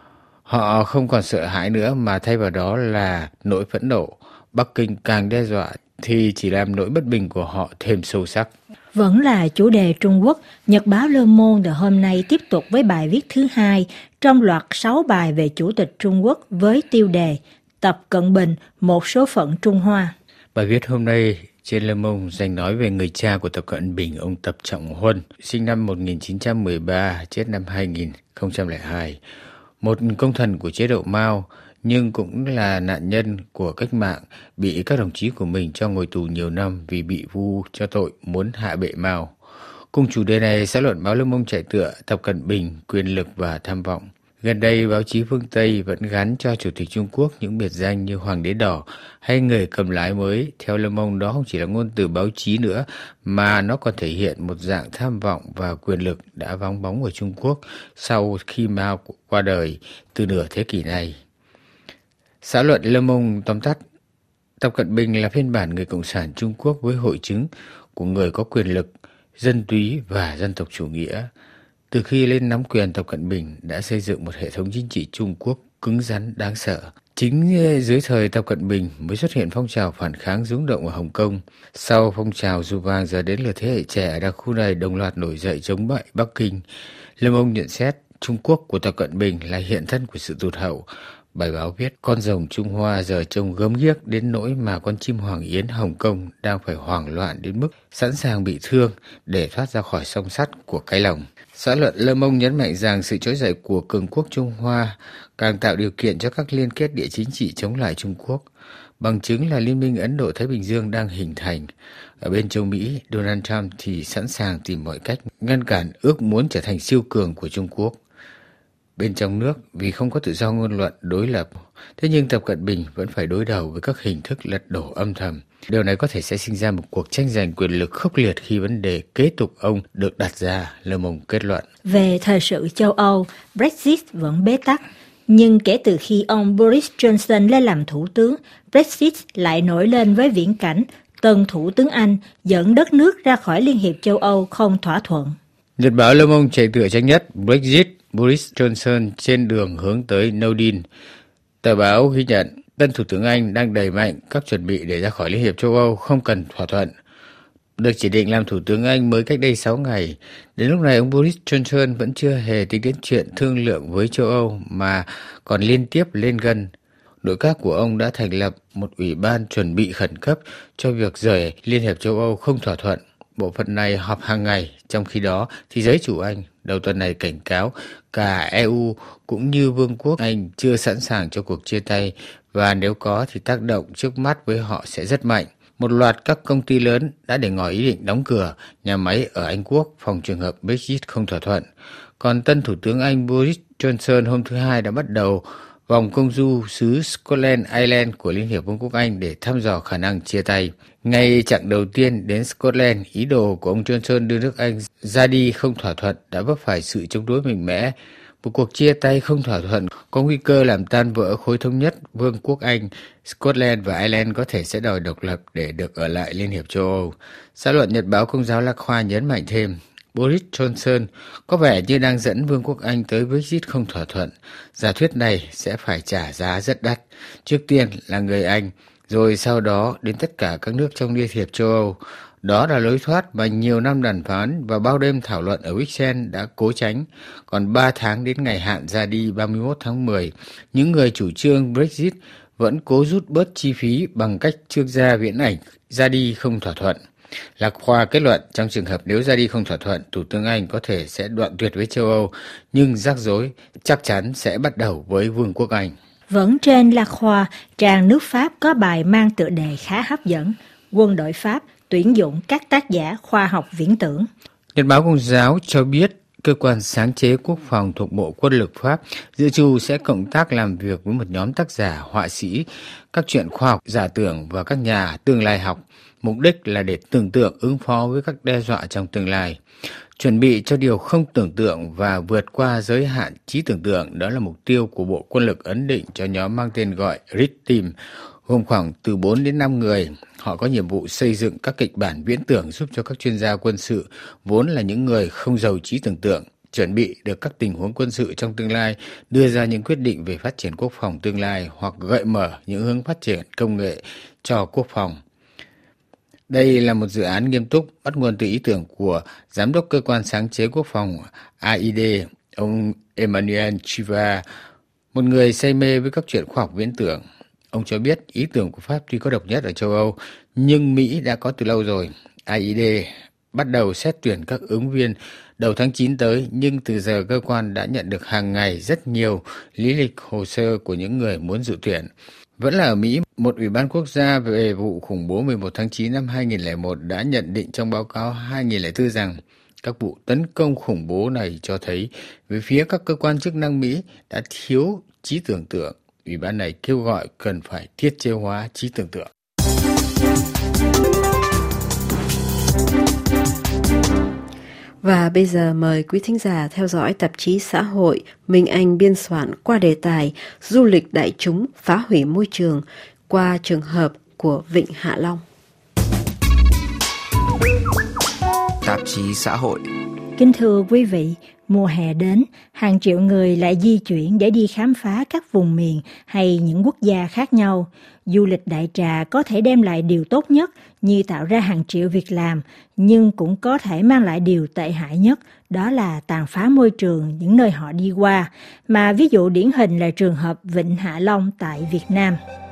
Họ không còn sợ hãi nữa mà thay vào đó là nỗi phẫn nộ. Bắc Kinh càng đe dọa thì chỉ làm nỗi bất bình của họ thêm sâu sắc. Vẫn là chủ đề Trung Quốc, Nhật báo Le Monde hôm nay tiếp tục với bài viết thứ 2 trong loạt 6 bài về Chủ tịch Trung Quốc với tiêu đề Tập Cận Bình, một số phận Trung Hoa. Bài viết hôm nay trên Le Monde dành nói về người cha của Tập Cận Bình, ông Tập Trọng Huân, sinh năm 1913, chết năm 2002. Một công thần của chế độ Mao, nhưng cũng là nạn nhân của cách mạng, bị các đồng chí của mình cho ngồi tù nhiều năm vì bị vu cho tội muốn hạ bệ Mao. Cùng chủ đề này, xã luận báo Le Monde chạy tựa Tập Cận Bình, quyền lực và tham vọng. Gần đây, báo chí phương Tây vẫn gắn cho Chủ tịch Trung Quốc những biệt danh như Hoàng đế đỏ hay người cầm lái mới. Theo Le Monde, đó không chỉ là ngôn từ báo chí nữa, mà nó còn thể hiện một dạng tham vọng và quyền lực đã vắng bóng ở Trung Quốc sau khi Mao qua đời từ nửa thế kỷ này. Xã luận Le Monde tóm tắt, Tập Cận Bình là phiên bản người Cộng sản Trung Quốc với hội chứng của người có quyền lực, dân túy và dân tộc chủ nghĩa. Từ khi lên nắm quyền, Tập Cận Bình đã xây dựng một hệ thống chính trị Trung Quốc cứng rắn đáng sợ. Chính dưới thời Tập Cận Bình mới xuất hiện phong trào phản kháng rúng động ở Hồng Kông. Sau phong trào du vang, giờ đến lượt thế hệ trẻ ở đặc khu này đồng loạt nổi dậy chống bậy Bắc Kinh. Le Monde nhận xét Trung Quốc của Tập Cận Bình là hiện thân của sự tụt hậu. Bài báo viết con rồng Trung Hoa giờ trông gớm ghiếc đến nỗi mà con chim Hoàng Yến Hồng Kông đang phải hoảng loạn đến mức sẵn sàng bị thương để thoát ra khỏi song sắt của cái lồng. Xã luận Le Monde nhấn mạnh rằng sự trỗi dậy của cường quốc Trung Hoa càng tạo điều kiện cho các liên kết địa chính trị chống lại Trung Quốc. Bằng chứng là Liên minh Ấn Độ-Thái Bình Dương đang hình thành. Ở bên châu Mỹ, Donald Trump thì sẵn sàng tìm mọi cách ngăn cản ước muốn trở thành siêu cường của Trung Quốc. Bên trong nước, vì không có tự do ngôn luận đối lập, thế nhưng Tập Cận Bình vẫn phải đối đầu với các hình thức lật đổ âm thầm. Điều này có thể sẽ sinh ra một cuộc tranh giành quyền lực khốc liệt khi vấn đề kế tục ông được đặt ra, Le Monde kết luận. Về thời sự châu Âu, Brexit vẫn bế tắc. Nhưng kể từ khi ông Boris Johnson lên làm thủ tướng, Brexit lại nổi lên với viễn cảnh tân thủ tướng Anh dẫn đất nước ra khỏi Liên hiệp châu Âu không thỏa thuận. Nhật báo Le Monde chạy tựa tranh nhất Brexit, Boris Johnson trên đường hướng tới No Deal. Tờ báo ghi nhận tân thủ tướng Anh đang đẩy mạnh các chuẩn bị để ra khỏi Liên hiệp châu Âu không cần thỏa thuận. Được chỉ định làm thủ tướng Anh mới cách đây 6 ngày. Đến lúc này, ông Boris Johnson vẫn chưa hề tính đến chuyện thương lượng với châu Âu mà còn liên tiếp lên gân. Nội các của ông đã thành lập một ủy ban chuẩn bị khẩn cấp cho việc rời Liên hiệp châu Âu không thỏa thuận. Bộ phận này họp hàng ngày, trong khi đó thì giới chủ Anh đầu tuần này cảnh cáo cả EU cũng như Vương quốc Anh chưa sẵn sàng cho cuộc chia tay và nếu có thì tác động trước mắt với họ sẽ rất mạnh. Một loạt các công ty lớn đã để ngỏ ý định đóng cửa nhà máy ở Anh Quốc phòng trường hợp Brexit không thỏa thuận. Còn tân Thủ tướng Anh Boris Johnson hôm thứ Hai đã bắt đầu vòng công du xứ Scotland Island của Liên hiệp Vương quốc Anh để thăm dò khả năng chia tay. Ngay chặng đầu tiên đến Scotland, ý đồ của ông Johnson đưa nước Anh ra đi không thỏa thuận đã vấp phải sự chống đối mạnh mẽ. Một cuộc chia tay không thỏa thuận có nguy cơ làm tan vỡ khối thống nhất Vương quốc Anh. Scotland và Ireland có thể sẽ đòi độc lập để được ở lại Liên hiệp châu Âu. Xã luận Nhật báo Công giáo Lạc Khoa nhấn mạnh thêm, Boris Johnson có vẻ như đang dẫn Vương quốc Anh tới Brexit không thỏa thuận. Giả thuyết này sẽ phải trả giá rất đắt. Trước tiên là người Anh, rồi sau đó đến tất cả các nước trong Liên hiệp châu Âu. Đó là lối thoát mà nhiều năm đàm phán và bao đêm thảo luận ở Bruxelles đã cố tránh. Còn 3 tháng đến ngày hạn ra đi 31 tháng 10, những người chủ trương Brexit vẫn cố rút bớt chi phí bằng cách trương ra viễn ảnh ra đi không thỏa thuận. Lạc Khoa kết luận trong trường hợp nếu ra đi không thỏa thuận, Thủ tướng Anh có thể sẽ đoạn tuyệt với châu Âu, nhưng rắc rối chắc chắn sẽ bắt đầu với Vương quốc Anh. Vẫn trên Lạc Khoa, trang nước Pháp có bài mang tựa đề khá hấp dẫn, Quân đội Pháp tuyển dụng các tác giả khoa học viễn tưởng. Nhật báo Công giáo cho biết cơ quan sáng chế quốc phòng thuộc Bộ Quân lực Pháp dự trù sẽ cộng tác làm việc với một nhóm tác giả, họa sĩ, các truyện khoa học giả tưởng và các nhà tương lai học. Mục đích là để tưởng tượng ứng phó với các đe dọa trong tương lai. Chuẩn bị cho điều không tưởng tượng và vượt qua giới hạn trí tưởng tượng, đó là mục tiêu của Bộ Quân lực ấn định cho nhóm mang tên gọi Red Team, gồm khoảng từ 4 đến 5 người. Họ có nhiệm vụ xây dựng các kịch bản viễn tưởng giúp cho các chuyên gia quân sự, vốn là những người không giàu trí tưởng tượng, chuẩn bị được các tình huống quân sự trong tương lai, đưa ra những quyết định về phát triển quốc phòng tương lai hoặc gợi mở những hướng phát triển công nghệ cho quốc phòng. Đây là một dự án nghiêm túc bắt nguồn từ ý tưởng của Giám đốc Cơ quan Sáng chế Quốc phòng AID, ông Emmanuel Chiva, một người say mê với các chuyện khoa học viễn tưởng. Ông cho biết ý tưởng của Pháp tuy có độc nhất ở châu Âu, nhưng Mỹ đã có từ lâu rồi. AID bắt đầu xét tuyển các ứng viên đầu tháng 9 tới, nhưng từ giờ cơ quan đã nhận được hàng ngày rất nhiều lý lịch hồ sơ của những người muốn dự tuyển. Vẫn là ở Mỹ, một ủy ban quốc gia về vụ khủng bố 11 tháng 9 năm 2001 đã nhận định trong báo cáo 2004 rằng các vụ tấn công khủng bố này cho thấy về phía các cơ quan chức năng Mỹ đã thiếu trí tưởng tượng. Ủy ban này kêu gọi cần phải thiết chế hóa trí tưởng tượng. Và bây giờ mời quý thính giả theo dõi tạp chí xã hội Minh Anh biên soạn qua đề tài Du lịch đại chúng phá hủy môi trường qua trường hợp của Vịnh Hạ Long. Tạp chí xã hội. Kính thưa quý vị, mùa hè đến, hàng triệu người lại di chuyển để đi khám phá các vùng miền hay những quốc gia khác nhau. Du lịch đại trà có thể đem lại điều tốt nhất như tạo ra hàng triệu việc làm, nhưng cũng có thể mang lại điều tệ hại nhất, đó là tàn phá môi trường những nơi họ đi qua, mà ví dụ điển hình là trường hợp Vịnh Hạ Long tại Việt Nam.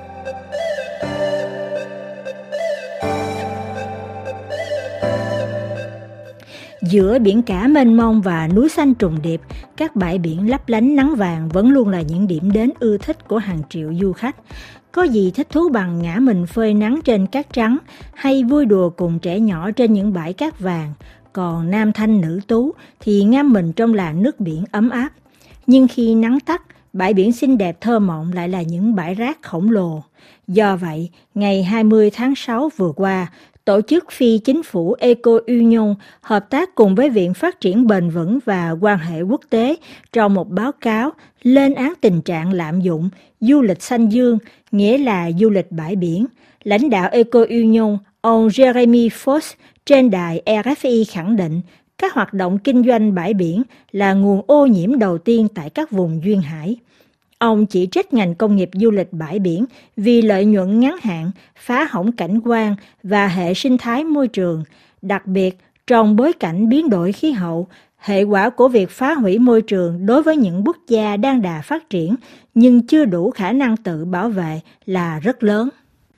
Giữa biển cả mênh mông và núi xanh trùng điệp, các bãi biển lấp lánh nắng vàng vẫn luôn là những điểm đến ưa thích của hàng triệu du khách. Có gì thích thú bằng ngã mình phơi nắng trên cát trắng hay vui đùa cùng trẻ nhỏ trên những bãi cát vàng. Còn nam thanh nữ tú thì ngâm mình trong làn nước biển ấm áp. Nhưng khi nắng tắt, bãi biển xinh đẹp thơ mộng lại là những bãi rác khổng lồ. Do vậy, ngày 20 tháng 6 vừa qua, Tổ chức phi chính phủ Eco-Union hợp tác cùng với Viện Phát triển Bền vững và Quan hệ Quốc tế trong một báo cáo lên án tình trạng lạm dụng du lịch xanh dương, nghĩa là du lịch bãi biển. Lãnh đạo Eco-Union, ông Jeremy Fox trên đài RFI khẳng định các hoạt động kinh doanh bãi biển là nguồn ô nhiễm đầu tiên tại các vùng duyên hải. Ông chỉ trích ngành công nghiệp du lịch bãi biển vì lợi nhuận ngắn hạn, phá hỏng cảnh quan và hệ sinh thái môi trường, đặc biệt trong bối cảnh biến đổi khí hậu. Hệ quả của việc phá hủy môi trường đối với những quốc gia đang đà phát triển nhưng chưa đủ khả năng tự bảo vệ là rất lớn.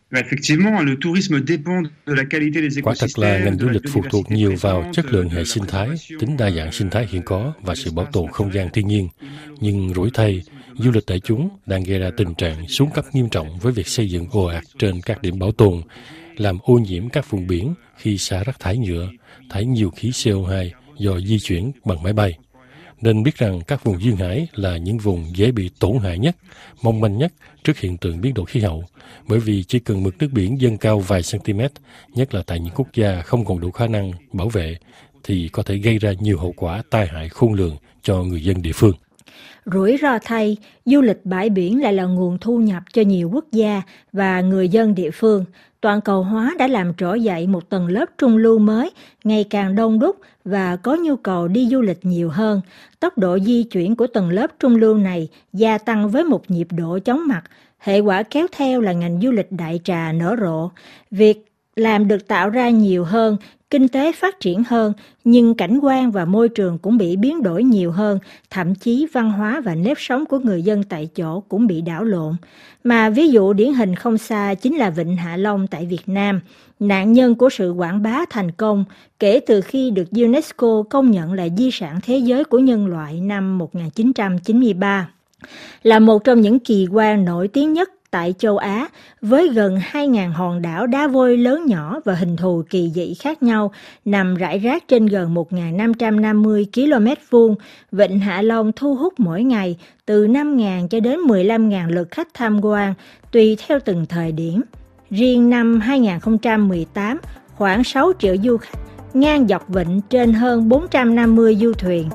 Quả thật là ngành du lịch phụ thuộc nhiều vào chất lượng hệ sinh thái, tính đa dạng sinh thái hiện có và sự bảo tồn không gian thiên nhiên. Nhưng rủi thay, du lịch đại chúng đang gây ra tình trạng xuống cấp nghiêm trọng với việc xây dựng ồ ạt trên các điểm bảo tồn, làm ô nhiễm các vùng biển khi xả rác thải nhựa, thải nhiều khí CO2 do di chuyển bằng máy bay. Nên biết rằng các vùng duyên hải là những vùng dễ bị tổn hại nhất, mong manh nhất trước hiện tượng biến đổi khí hậu, bởi vì chỉ cần mực nước biển dâng cao vài cm, nhất là tại những quốc gia không còn đủ khả năng bảo vệ, thì có thể gây ra nhiều hậu quả tai hại khôn lường cho người dân địa phương. Rủi ro thay, du lịch bãi biển lại là nguồn thu nhập cho nhiều quốc gia và người dân địa phương. Toàn cầu hóa đã làm trỗi dậy một tầng lớp trung lưu mới, ngày càng đông đúc và có nhu cầu đi du lịch nhiều hơn. Tốc độ di chuyển của tầng lớp trung lưu này gia tăng với một nhịp độ chóng mặt. Hệ quả kéo theo là ngành du lịch đại trà nở rộ. Việc làm được tạo ra nhiều hơn, kinh tế phát triển hơn, nhưng cảnh quan và môi trường cũng bị biến đổi nhiều hơn, thậm chí văn hóa và nếp sống của người dân tại chỗ cũng bị đảo lộn. Mà ví dụ điển hình không xa chính là Vịnh Hạ Long tại Việt Nam, nạn nhân của sự quảng bá thành công kể từ khi được UNESCO công nhận là di sản thế giới của nhân loại năm 1993. Là một trong những kỳ quan nổi tiếng nhất tại châu Á, với gần 2.000 hòn đảo đá vôi lớn nhỏ và hình thù kỳ dị khác nhau, nằm rải rác trên gần 1.550 km vuông, Vịnh Hạ Long thu hút mỗi ngày từ 5.000 cho đến 15.000 lượt khách tham quan, tùy theo từng thời điểm. Riêng năm 2018, khoảng 6 triệu du khách ngang dọc vịnh trên hơn 450 du thuyền.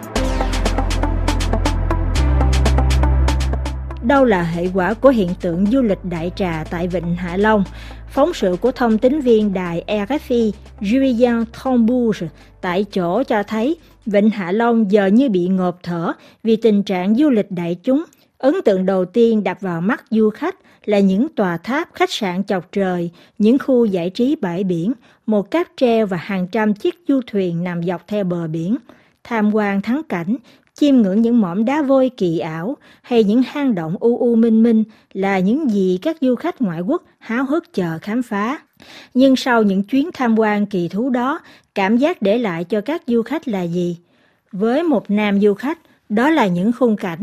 Đâu là hệ quả của hiện tượng du lịch đại trà tại Vịnh Hạ Long? Phóng sự của thông tín viên đài RFI Julien Trombourg tại chỗ cho thấy Vịnh Hạ Long giờ như bị ngộp thở vì tình trạng du lịch đại chúng. Ấn tượng đầu tiên đập vào mắt du khách là những tòa tháp khách sạn chọc trời, những khu giải trí bãi biển, một cáp treo và hàng trăm chiếc du thuyền nằm dọc theo bờ biển. Tham quan thắng cảnh, chiêm ngưỡng những mỏm đá vôi kỳ ảo hay những hang động u minh minh là những gì các du khách ngoại quốc háo hức chờ khám phá. Nhưng sau những chuyến tham quan kỳ thú đó, cảm giác để lại cho các du khách là gì? Với một nam du khách, đó là những khung cảnh.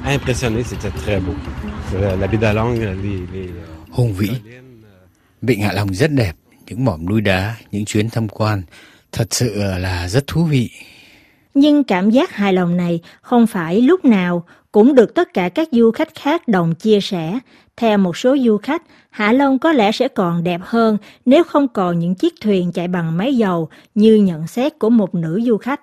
Hùng vĩ. Vịnh Hạ Long rất đẹp, những mỏm núi đá, những chuyến tham quan, thật sự là rất thú vị. Nhưng cảm giác hài lòng này không phải lúc nào cũng được tất cả các du khách khác đồng chia sẻ. Theo một số du khách, Hạ Long có lẽ sẽ còn đẹp hơn nếu không còn những chiếc thuyền chạy bằng máy dầu như nhận xét của một nữ du khách.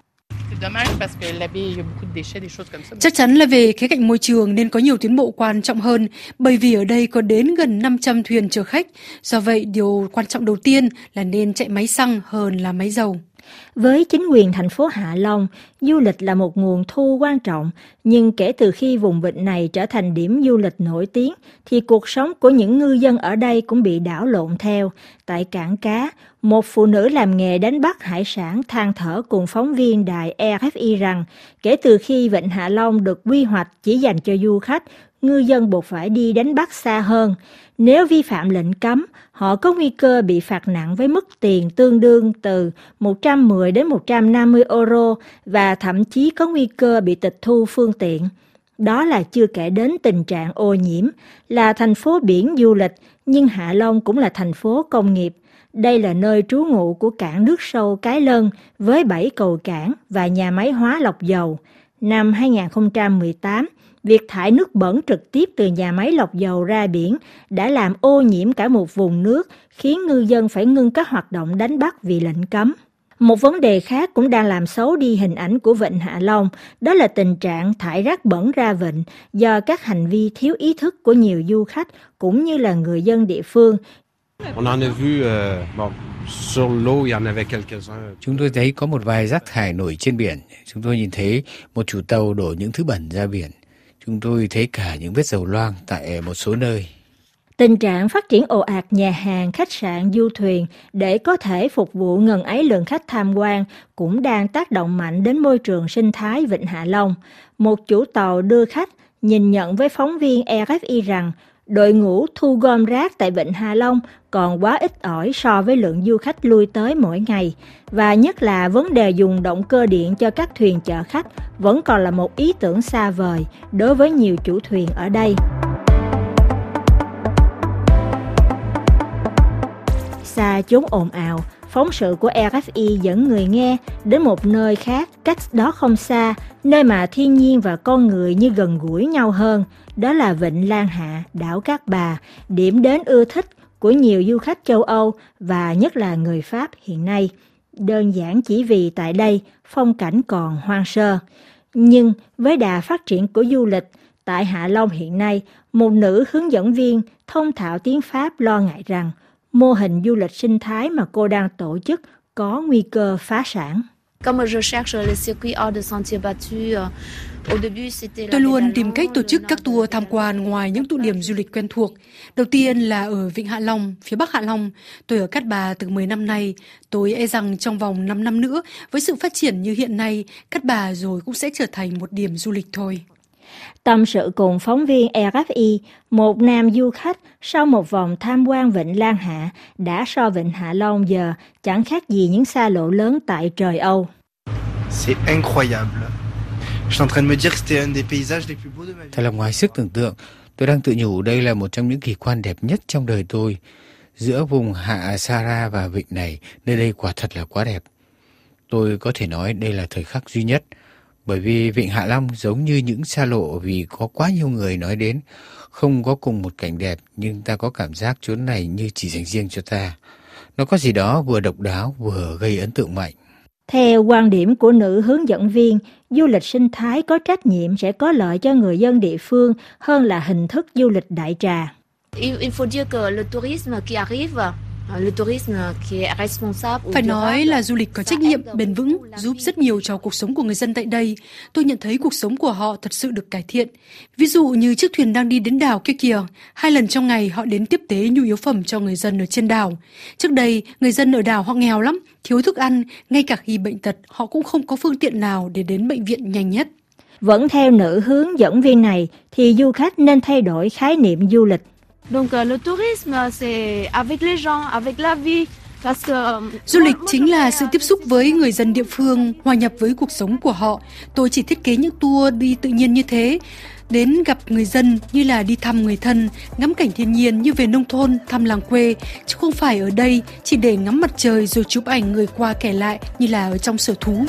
Chắc chắn là về khía cạnh môi trường nên có nhiều tiến bộ quan trọng hơn, bởi vì ở đây có đến gần 500 thuyền chở khách. Do vậy, điều quan trọng đầu tiên là nên chạy máy xăng hơn là máy dầu. Với chính quyền thành phố Hạ Long, du lịch là một nguồn thu quan trọng, nhưng kể từ khi vùng vịnh này trở thành điểm du lịch nổi tiếng, thì cuộc sống của những ngư dân ở đây cũng bị đảo lộn theo. Tại cảng cá, một phụ nữ làm nghề đánh bắt hải sản than thở cùng phóng viên đài RFI rằng, kể từ khi Vịnh Hạ Long được quy hoạch chỉ dành cho du khách, ngư dân buộc phải đi đánh bắt xa hơn. Nếu vi phạm lệnh cấm, họ có nguy cơ bị phạt nặng với mức tiền tương đương từ 110 đến 150 euro và thậm chí có nguy cơ bị tịch thu phương tiện. Đó là chưa kể đến tình trạng ô nhiễm. Là thành phố biển du lịch, nhưng Hạ Long cũng là thành phố công nghiệp. Đây là nơi trú ngụ của cảng nước sâu Cái Lân với 7 cầu cảng và nhà máy hóa lọc dầu. Năm 2018, việc thải nước bẩn trực tiếp từ nhà máy lọc dầu ra biển đã làm ô nhiễm cả một vùng nước, khiến ngư dân phải ngưng các hoạt động đánh bắt vì lệnh cấm. Một vấn đề khác cũng đang làm xấu đi hình ảnh của Vịnh Hạ Long, đó là tình trạng thải rác bẩn ra vịnh do các hành vi thiếu ý thức của nhiều du khách cũng như là người dân địa phương. Chúng tôi thấy có một vài rác thải nổi trên biển. Chúng tôi nhìn thấy một chủ tàu đổ những thứ bẩn ra biển. Chúng tôi thấy cả những vết dầu loang tại một số nơi. Tình trạng phát triển ồ ạt nhà hàng, khách sạn, du thuyền để có thể phục vụ ngần ấy lượng khách tham quan cũng đang tác động mạnh đến môi trường sinh thái Vịnh Hạ Long. Một chủ tàu đưa khách nhìn nhận với phóng viên RFI rằng đội ngũ thu gom rác tại Vịnh Hạ Long còn quá ít ỏi so với lượng du khách lui tới mỗi ngày. Và nhất là vấn đề dùng động cơ điện cho các thuyền chở khách vẫn còn là một ý tưởng xa vời đối với nhiều chủ thuyền ở đây. xa chốn ồn ào, phóng sự của RFI dẫn người nghe đến một nơi khác cách đó không xa, nơi mà thiên nhiên và con người như gần gũi nhau hơn. Đó là Vịnh Lan Hạ, đảo Cát Bà, điểm đến ưa thích của nhiều du khách châu Âu và nhất là người Pháp hiện nay. Đơn giản chỉ vì tại đây phong cảnh còn hoang sơ. Nhưng với đà phát triển của du lịch, tại Hạ Long hiện nay, một nữ hướng dẫn viên thông thạo tiếng Pháp lo ngại rằng mô hình du lịch sinh thái mà cô đang tổ chức có nguy cơ phá sản. Tôi luôn tìm cách tổ chức các tour tham quan ngoài những tụ điểm du lịch quen thuộc. Đầu tiên là ở Vịnh Hạ Long, phía Bắc Hạ Long. Tôi ở Cát Bà từ 10 năm nay. Tôi e rằng trong vòng 5 năm nữa, với sự phát triển như hiện nay, Cát Bà rồi cũng sẽ trở thành một điểm du lịch thôi. Tâm sự cùng phóng viên RFI, một nam du khách sau một vòng tham quan Vịnh Lan Hạ đã so Vịnh Hạ Long giờ chẳng khác gì những xa lộ lớn tại trời Âu. C'est incroyable. Je suis en train de me dire que c'était un des paysages les plus beaux de ma vie. Thật là ngoài sức tưởng tượng, tôi đang tự nhủ đây là một trong những kỳ quan đẹp nhất trong đời tôi. Giữa vùng Hạ Sara và vịnh này, nơi đây quả thật là quá đẹp. Tôi có thể nói đây là thời khắc duy nhất, bởi vì Vịnh Hạ Long giống như những xa lộ vì có quá nhiều người nói đến, không có cùng một cảnh đẹp nhưng ta có cảm giác chốn này như chỉ dành riêng cho ta. Nó có gì đó vừa độc đáo vừa gây ấn tượng mạnh. Theo quan điểm của nữ hướng dẫn viên, du lịch sinh thái có trách nhiệm sẽ có lợi cho người dân địa phương hơn là hình thức du lịch đại trà. Phải nói là du lịch có trách nhiệm bền vững, giúp rất nhiều cho cuộc sống của người dân tại đây. Tôi nhận thấy cuộc sống của họ thật sự được cải thiện. Ví dụ như chiếc thuyền đang đi đến đảo kia kìa, 2 lần trong ngày họ đến tiếp tế nhu yếu phẩm cho người dân ở trên đảo. Trước đây, người dân ở đảo họ nghèo lắm, thiếu thức ăn, ngay cả khi bệnh tật họ cũng không có phương tiện nào để đến bệnh viện nhanh nhất. Vẫn theo nữ hướng dẫn viên này thì du khách nên thay đổi khái niệm du lịch. Donc le tourisme c'est avec les gens, avec la vie. Du lịch chính là sự tiếp xúc với người dân địa phương, hòa nhập với cuộc sống của họ. Tôi chỉ thiết kế những tour đi tự nhiên như thế, đến gặp người dân như là đi thăm người thân, ngắm cảnh thiên nhiên như về nông thôn, thăm làng quê, chứ không phải ở đây chỉ để ngắm mặt trời rồi chụp ảnh người qua kẻ lại như là ở trong sở thú.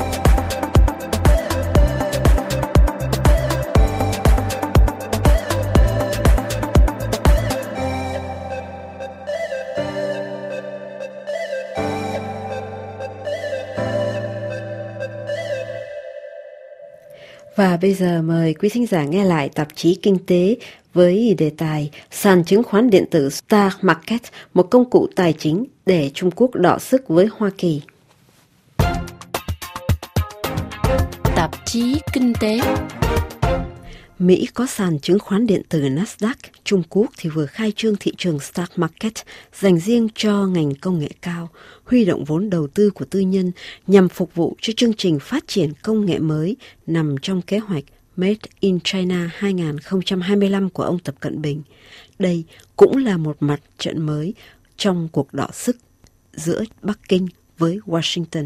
Và bây giờ mời quý thính giả nghe lại tạp chí Kinh tế với đề tài sàn chứng khoán điện tử Stock Market, một công cụ tài chính để Trung Quốc đọ sức với Hoa Kỳ. Tạp chí Kinh tế. Mỹ có sàn chứng khoán điện tử Nasdaq, Trung Quốc thì vừa khai trương thị trường Stock Market dành riêng cho ngành công nghệ cao, huy động vốn đầu tư của tư nhân nhằm phục vụ cho chương trình phát triển công nghệ mới nằm trong kế hoạch Made in China 2025 của ông Tập Cận Bình. Đây cũng là một mặt trận mới trong cuộc đọ sức giữa Bắc Kinh với Washington.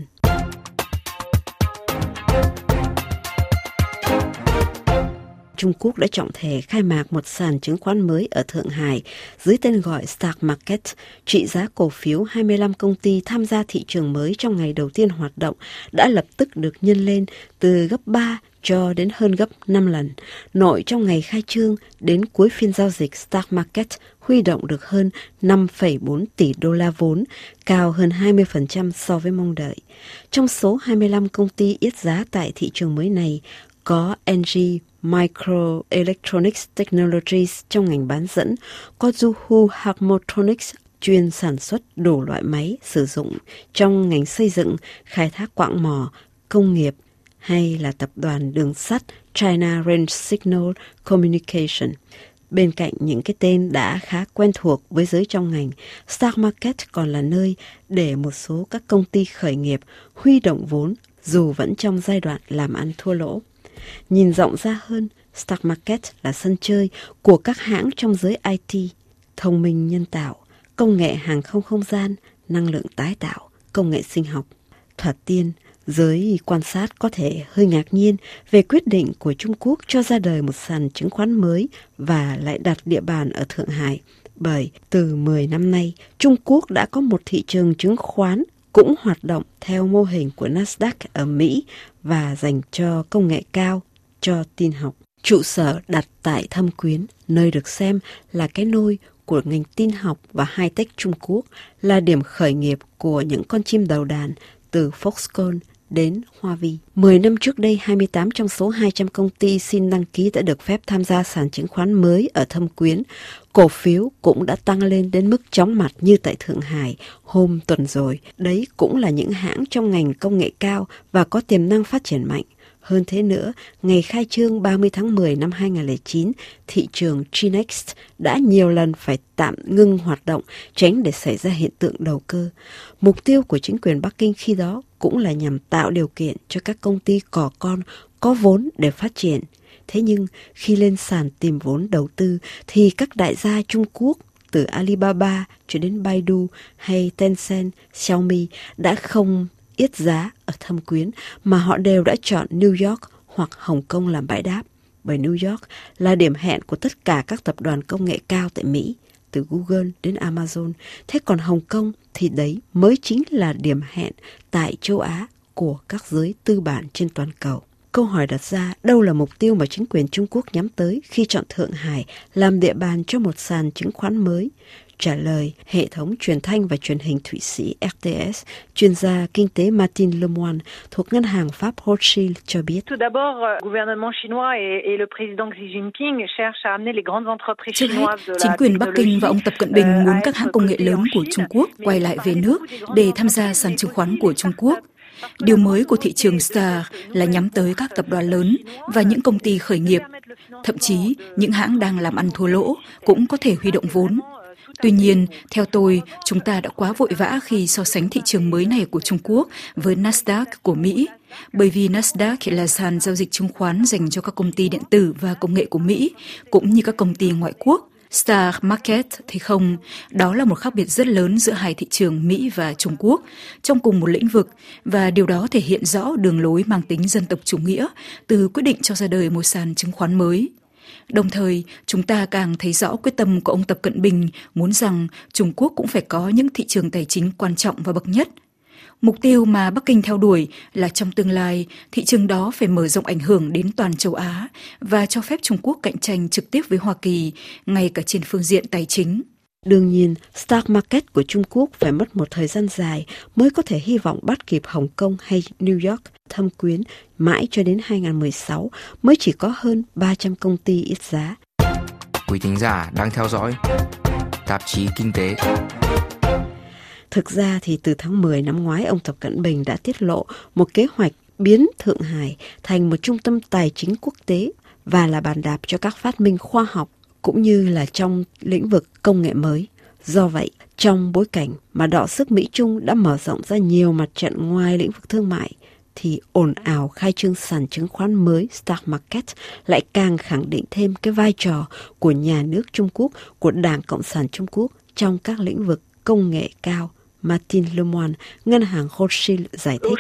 Trung Quốc đã trọng thể khai mạc một sàn chứng khoán mới ở Thượng Hải dưới tên gọi Stock Market. Trị giá cổ phiếu 25 công ty tham gia thị trường mới trong ngày đầu tiên hoạt động đã lập tức được nhân lên từ gấp 3 cho đến hơn gấp 5 lần. Nội trong ngày khai trương đến cuối phiên giao dịch, Stock Market huy động được hơn 5,4 tỷ đô la vốn, cao hơn 20% so với mong đợi. Trong số 25 công ty yết giá tại thị trường mới này, có LG Microelectronics Technologies trong ngành bán dẫn, có Zhuhu Harmotronics chuyên sản xuất đủ loại máy sử dụng trong ngành xây dựng, khai thác quặng mỏ, công nghiệp, hay là tập đoàn đường sắt China Range Signal Communication. Bên cạnh những cái tên đã khá quen thuộc với giới trong ngành, Stock Market còn là nơi để một số các công ty khởi nghiệp huy động vốn dù vẫn trong giai đoạn làm ăn thua lỗ. Nhìn rộng ra hơn, Stock Market là sân chơi của các hãng trong giới IT, thông minh nhân tạo, công nghệ hàng không không gian, năng lượng tái tạo, công nghệ sinh học. Thoạt tiên, giới quan sát có thể hơi ngạc nhiên về quyết định của Trung Quốc cho ra đời một sàn chứng khoán mới và lại đặt địa bàn ở Thượng Hải, Bởi từ 10 năm nay, Trung Quốc đã có một thị trường chứng khoán cũng hoạt động theo mô hình của Nasdaq ở Mỹ và dành cho công nghệ cao, cho tin học. Trụ sở đặt tại Thâm Quyến, nơi được xem là cái nôi của ngành tin học và high-tech Trung Quốc, là điểm khởi nghiệp của những con chim đầu đàn từ Foxconn đến Huawei. 10 năm trước đây, 28 trong số 200 công ty xin đăng ký đã được phép tham gia sàn chứng khoán mới ở Thâm Quyến. Cổ phiếu cũng đã tăng lên đến mức chóng mặt như tại Thượng Hải hôm tuần rồi. Đấy cũng là những hãng trong ngành công nghệ cao và có tiềm năng phát triển mạnh. Hơn thế nữa, ngày khai trương 30 tháng 10 năm 2009, thị trường Chi-Next đã nhiều lần phải tạm ngưng hoạt động, tránh để xảy ra hiện tượng đầu cơ. Mục tiêu của chính quyền Bắc Kinh khi đó cũng là nhằm tạo điều kiện cho các công ty cò con có vốn để phát triển. Thế nhưng, khi lên sàn tìm vốn đầu tư, thì các đại gia Trung Quốc, từ Alibaba cho đến Baidu hay Tencent, Xiaomi đã không yết giá ở Thâm Quyến, mà họ đều đã chọn New York hoặc Hồng Kông làm bãi đáp. Bởi New York là điểm hẹn của tất cả các tập đoàn công nghệ cao tại Mỹ, từ Google đến Amazon. Thế còn Hồng Kông thì đấy mới chính là điểm hẹn tại châu Á của các giới tư bản trên toàn cầu. Câu hỏi đặt ra, đâu là mục tiêu mà chính quyền Trung Quốc nhắm tới khi chọn Thượng Hải làm địa bàn cho một sàn chứng khoán mới? Trả lời, hệ thống truyền thanh và truyền hình Thụy Sĩ RTS, chuyên gia kinh tế Martin Lemoine thuộc ngân hàng Pháp Rothschild cho biết. Trước hết, chính quyền Bắc Kinh và ông Tập Cận Bình muốn các hãng công nghệ lớn của Trung Quốc quay lại về nước để tham gia sàn chứng khoán của Trung Quốc. Điều mới của thị trường STAR là nhắm tới các tập đoàn lớn và những công ty khởi nghiệp. Thậm chí, những hãng đang làm ăn thua lỗ cũng có thể huy động vốn. Tuy nhiên, theo tôi, chúng ta đã quá vội vã khi so sánh thị trường mới này của Trung Quốc với Nasdaq của Mỹ, bởi vì Nasdaq là sàn giao dịch chứng khoán dành cho các công ty điện tử và công nghệ của Mỹ, cũng như các công ty ngoại quốc. Star Market thì không, đó là một khác biệt rất lớn giữa hai thị trường Mỹ và Trung Quốc trong cùng một lĩnh vực, và điều đó thể hiện rõ đường lối mang tính dân tộc chủ nghĩa từ quyết định cho ra đời một sàn chứng khoán mới. Đồng thời, chúng ta càng thấy rõ quyết tâm của ông Tập Cận Bình muốn rằng Trung Quốc cũng phải có những thị trường tài chính quan trọng và bậc nhất. Mục tiêu mà Bắc Kinh theo đuổi là trong tương lai, thị trường đó phải mở rộng ảnh hưởng đến toàn châu Á và cho phép Trung Quốc cạnh tranh trực tiếp với Hoa Kỳ, ngay cả trên phương diện tài chính. Đương nhiên, Stock Market của Trung Quốc phải mất một thời gian dài mới có thể hy vọng bắt kịp Hồng Kông hay New York. Thâm Quyến mãi cho đến 2016 mới chỉ có hơn 300 công ty ít giá. Quý thính giả đang theo dõi tạp chí Kinh tế. Thực ra thì từ tháng 10 năm ngoái, ông Tập Cận Bình đã tiết lộ một kế hoạch biến Thượng Hải thành một trung tâm tài chính quốc tế và là bàn đạp cho các phát minh khoa học cũng như là trong lĩnh vực công nghệ mới. Do vậy, trong bối cảnh mà đọ sức Mỹ-Trung đã mở rộng ra nhiều mặt trận ngoài lĩnh vực thương mại, thì ồn ào khai trương sàn chứng khoán mới Stock Market lại càng khẳng định thêm cái vai trò của nhà nước Trung Quốc, của Đảng Cộng sản Trung Quốc trong các lĩnh vực công nghệ cao. Martin Lemoine, ngân hàng Rothschild giải thích.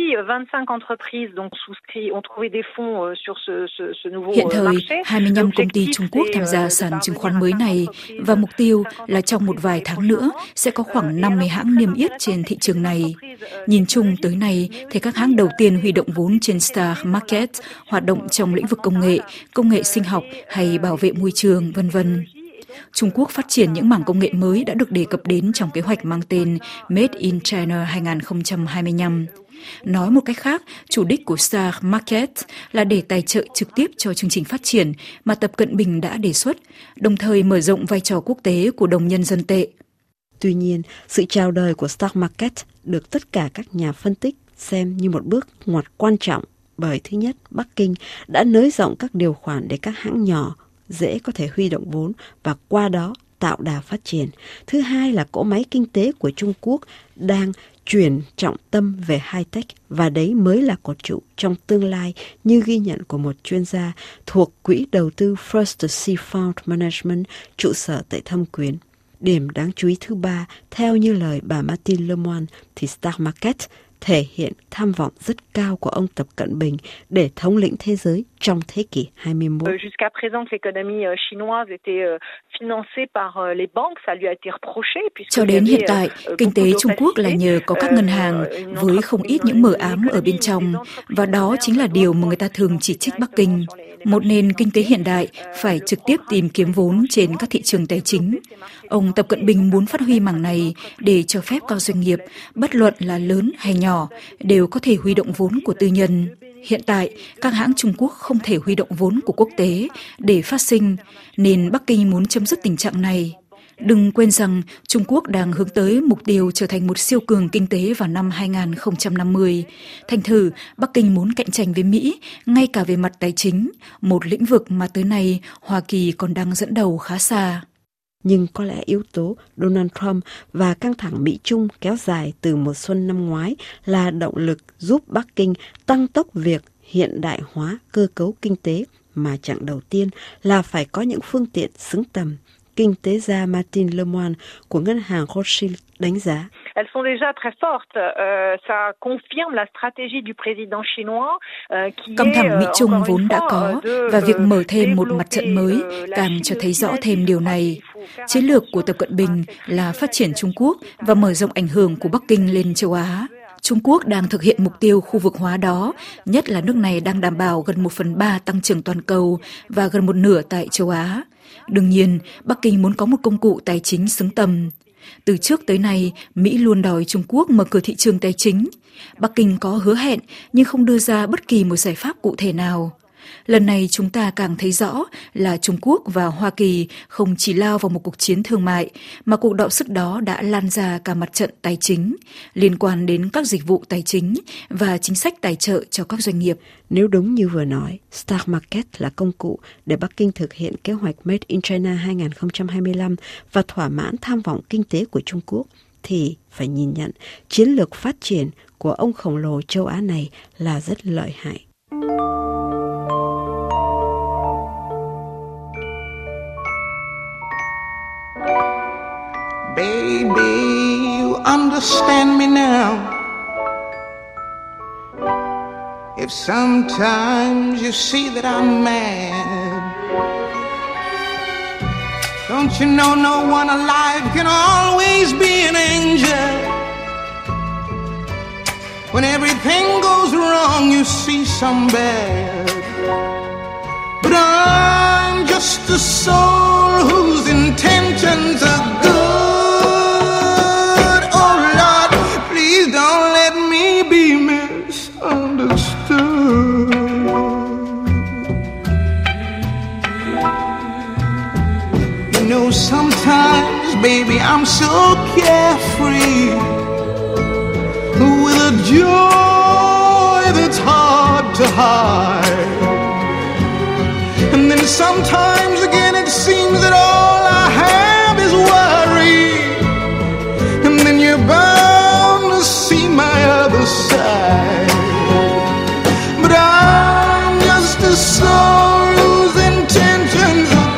Hiện thời, 25 công ty Trung Quốc tham gia sàn chứng khoán mới này và mục tiêu là trong một vài tháng nữa sẽ có khoảng 50 hãng niêm yết trên thị trường này. Nhìn chung tới nay thì các hãng đầu tiên huy động vốn trên Stock Market hoạt động trong lĩnh vực công nghệ sinh học hay bảo vệ môi trường, v.v. Trung Quốc phát triển những mảng công nghệ mới đã được đề cập đến trong kế hoạch mang tên Made in China 2025. Nói một cách khác, chủ đích của Stock Market là để tài trợ trực tiếp cho chương trình phát triển mà Tập Cận Bình đã đề xuất, đồng thời mở rộng vai trò quốc tế của đồng nhân dân tệ. Tuy nhiên, sự chào đời của Stock Market được tất cả các nhà phân tích xem như một bước ngoặt quan trọng, bởi thứ nhất, Bắc Kinh đã nới rộng các điều khoản để các hãng nhỏ dễ có thể huy động vốn và qua đó tạo đà phát triển. Thứ hai là cỗ máy kinh tế của Trung Quốc đang chuyển trọng tâm về high-tech và đấy mới là cột trụ trong tương lai, như ghi nhận của một chuyên gia thuộc quỹ đầu tư First Sea Fund Management trụ sở tại Thâm Quyến. Điểm đáng chú ý thứ ba, theo như lời bà Martin Lemoine, thì Stock Market thể hiện tham vọng rất cao của ông Tập Cận Bình để thống lĩnh thế giới trong thế kỷ 21. Jusqu'à présent, l'économie chinoise était financée par les banques, ça lui a été reproché. Cho đến hiện tại, kinh tế Trung Quốc là nhờ có các ngân hàng với không ít những mờ ám ở bên trong, và đó chính là điều mà người ta thường chỉ trích Bắc Kinh. Một nền kinh tế hiện đại phải trực tiếp tìm kiếm vốn trên các thị trường tài chính. Ông Tập Cận Bình muốn phát huy mảng này để cho phép các doanh nghiệp, bất luận là lớn hay nhỏ, đều có thể huy động vốn của tư nhân. Hiện tại, các hãng Trung Quốc không thể huy động vốn của quốc tế để phát sinh, nên Bắc Kinh muốn chấm dứt tình trạng này. Đừng quên rằng Trung Quốc đang hướng tới mục tiêu trở thành một siêu cường kinh tế vào năm 2050. Thành thử, Bắc Kinh muốn cạnh tranh với Mỹ, ngay cả về mặt tài chính, một lĩnh vực mà tới nay Hoa Kỳ còn đang dẫn đầu khá xa. Nhưng có lẽ yếu tố Donald Trump và căng thẳng Mỹ-Trung kéo dài từ mùa xuân năm ngoái là động lực giúp Bắc Kinh tăng tốc việc hiện đại hóa cơ cấu kinh tế, mà chặng đầu tiên là phải có những phương tiện xứng tầm. Kinh tế gia Martin Lemoine của ngân hàng Rothschild đánh giá. Elles sont déjà très fortes. Ça confirme la stratégie du président chinois qui căng thẳng Mỹ-Trung vốn đã có, và việc mở thêm một mặt trận mới càng cho thấy rõ thêm điều này. Chiến lược của Tập Cận Bình là phát triển Trung Quốc và mở rộng ảnh hưởng của Bắc Kinh lên châu Á. Trung Quốc đang thực hiện mục tiêu khu vực hóa đó, nhất là nước này đang đảm bảo gần 1/3 tăng trưởng toàn cầu và gần 1/2 tại châu Á. Đương nhiên, Bắc Kinh muốn có một công cụ tài chính xứng tầm. Từ trước tới nay, Mỹ luôn đòi Trung Quốc mở cửa thị trường tài chính. Bắc Kinh có hứa hẹn nhưng không đưa ra bất kỳ một giải pháp cụ thể nào. Lần này chúng ta càng thấy rõ là Trung Quốc và Hoa Kỳ không chỉ lao vào một cuộc chiến thương mại, mà cuộc đọ sức đó đã lan ra cả mặt trận tài chính, liên quan đến các dịch vụ tài chính và chính sách tài trợ cho các doanh nghiệp. Nếu đúng như vừa nói, Stock Market là công cụ để Bắc Kinh thực hiện kế hoạch Made in China 2025 và thỏa mãn tham vọng kinh tế của Trung Quốc, thì phải nhìn nhận chiến lược phát triển của ông khổng lồ châu Á này là rất lợi hại. Baby, you understand me now. If sometimes you see that I'm mad, don't you know no one alive can always be an angel? When everything goes wrong, you see some bad. But I'm just a soul whose intentions are good. Sometimes, baby, I'm so carefree, with a joy that's hard to hide. And then sometimes again it seems that all I have is worry. And then you're bound to see my other side. But I'm just a soul whose intentions are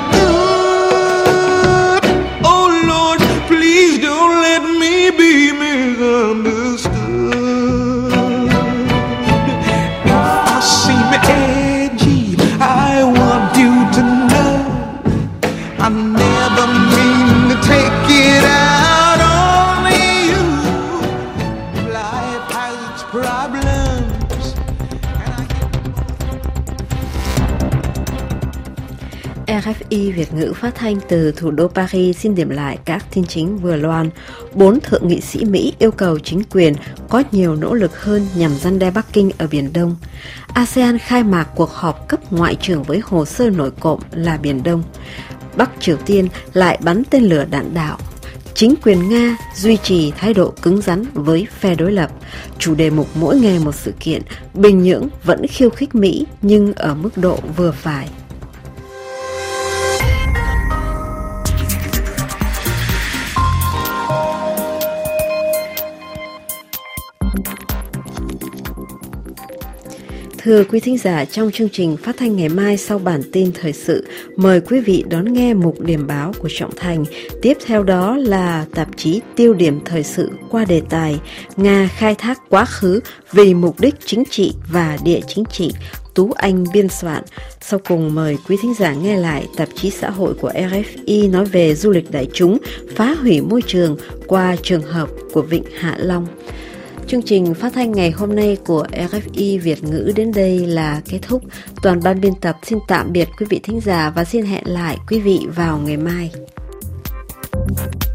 RFI Việt ngữ phát thanh từ thủ đô Paris xin điểm lại các tin chính vừa loan. 4 thượng nghị sĩ Mỹ yêu cầu chính quyền có nhiều nỗ lực hơn nhằm răn đe Bắc Kinh ở Biển Đông. ASEAN khai mạc cuộc họp cấp ngoại trưởng với hồ sơ nổi cộm là Biển Đông. Bắc Triều Tiên lại bắn tên lửa đạn đạo. Chính quyền Nga duy trì thái độ cứng rắn với phe đối lập. Chủ đề mục mỗi ngày một sự kiện, Bình Nhưỡng vẫn khiêu khích Mỹ nhưng ở mức độ vừa phải. Thưa quý thính giả, trong chương trình phát thanh ngày mai sau bản tin thời sự, mời quý vị đón nghe mục điểm báo của Trọng Thành. Tiếp theo đó là tạp chí Tiêu điểm thời sự qua đề tài Nga khai thác quá khứ vì mục đích chính trị và địa chính trị, Tú Anh biên soạn. Sau cùng mời quý thính giả nghe lại tạp chí xã hội của RFI nói về du lịch đại chúng phá hủy môi trường qua trường hợp của Vịnh Hạ Long. Chương trình phát thanh ngày hôm nay của RFI Việt ngữ đến đây là kết thúc. Toàn ban biên tập xin tạm biệt quý vị thính giả và xin hẹn lại quý vị vào ngày mai.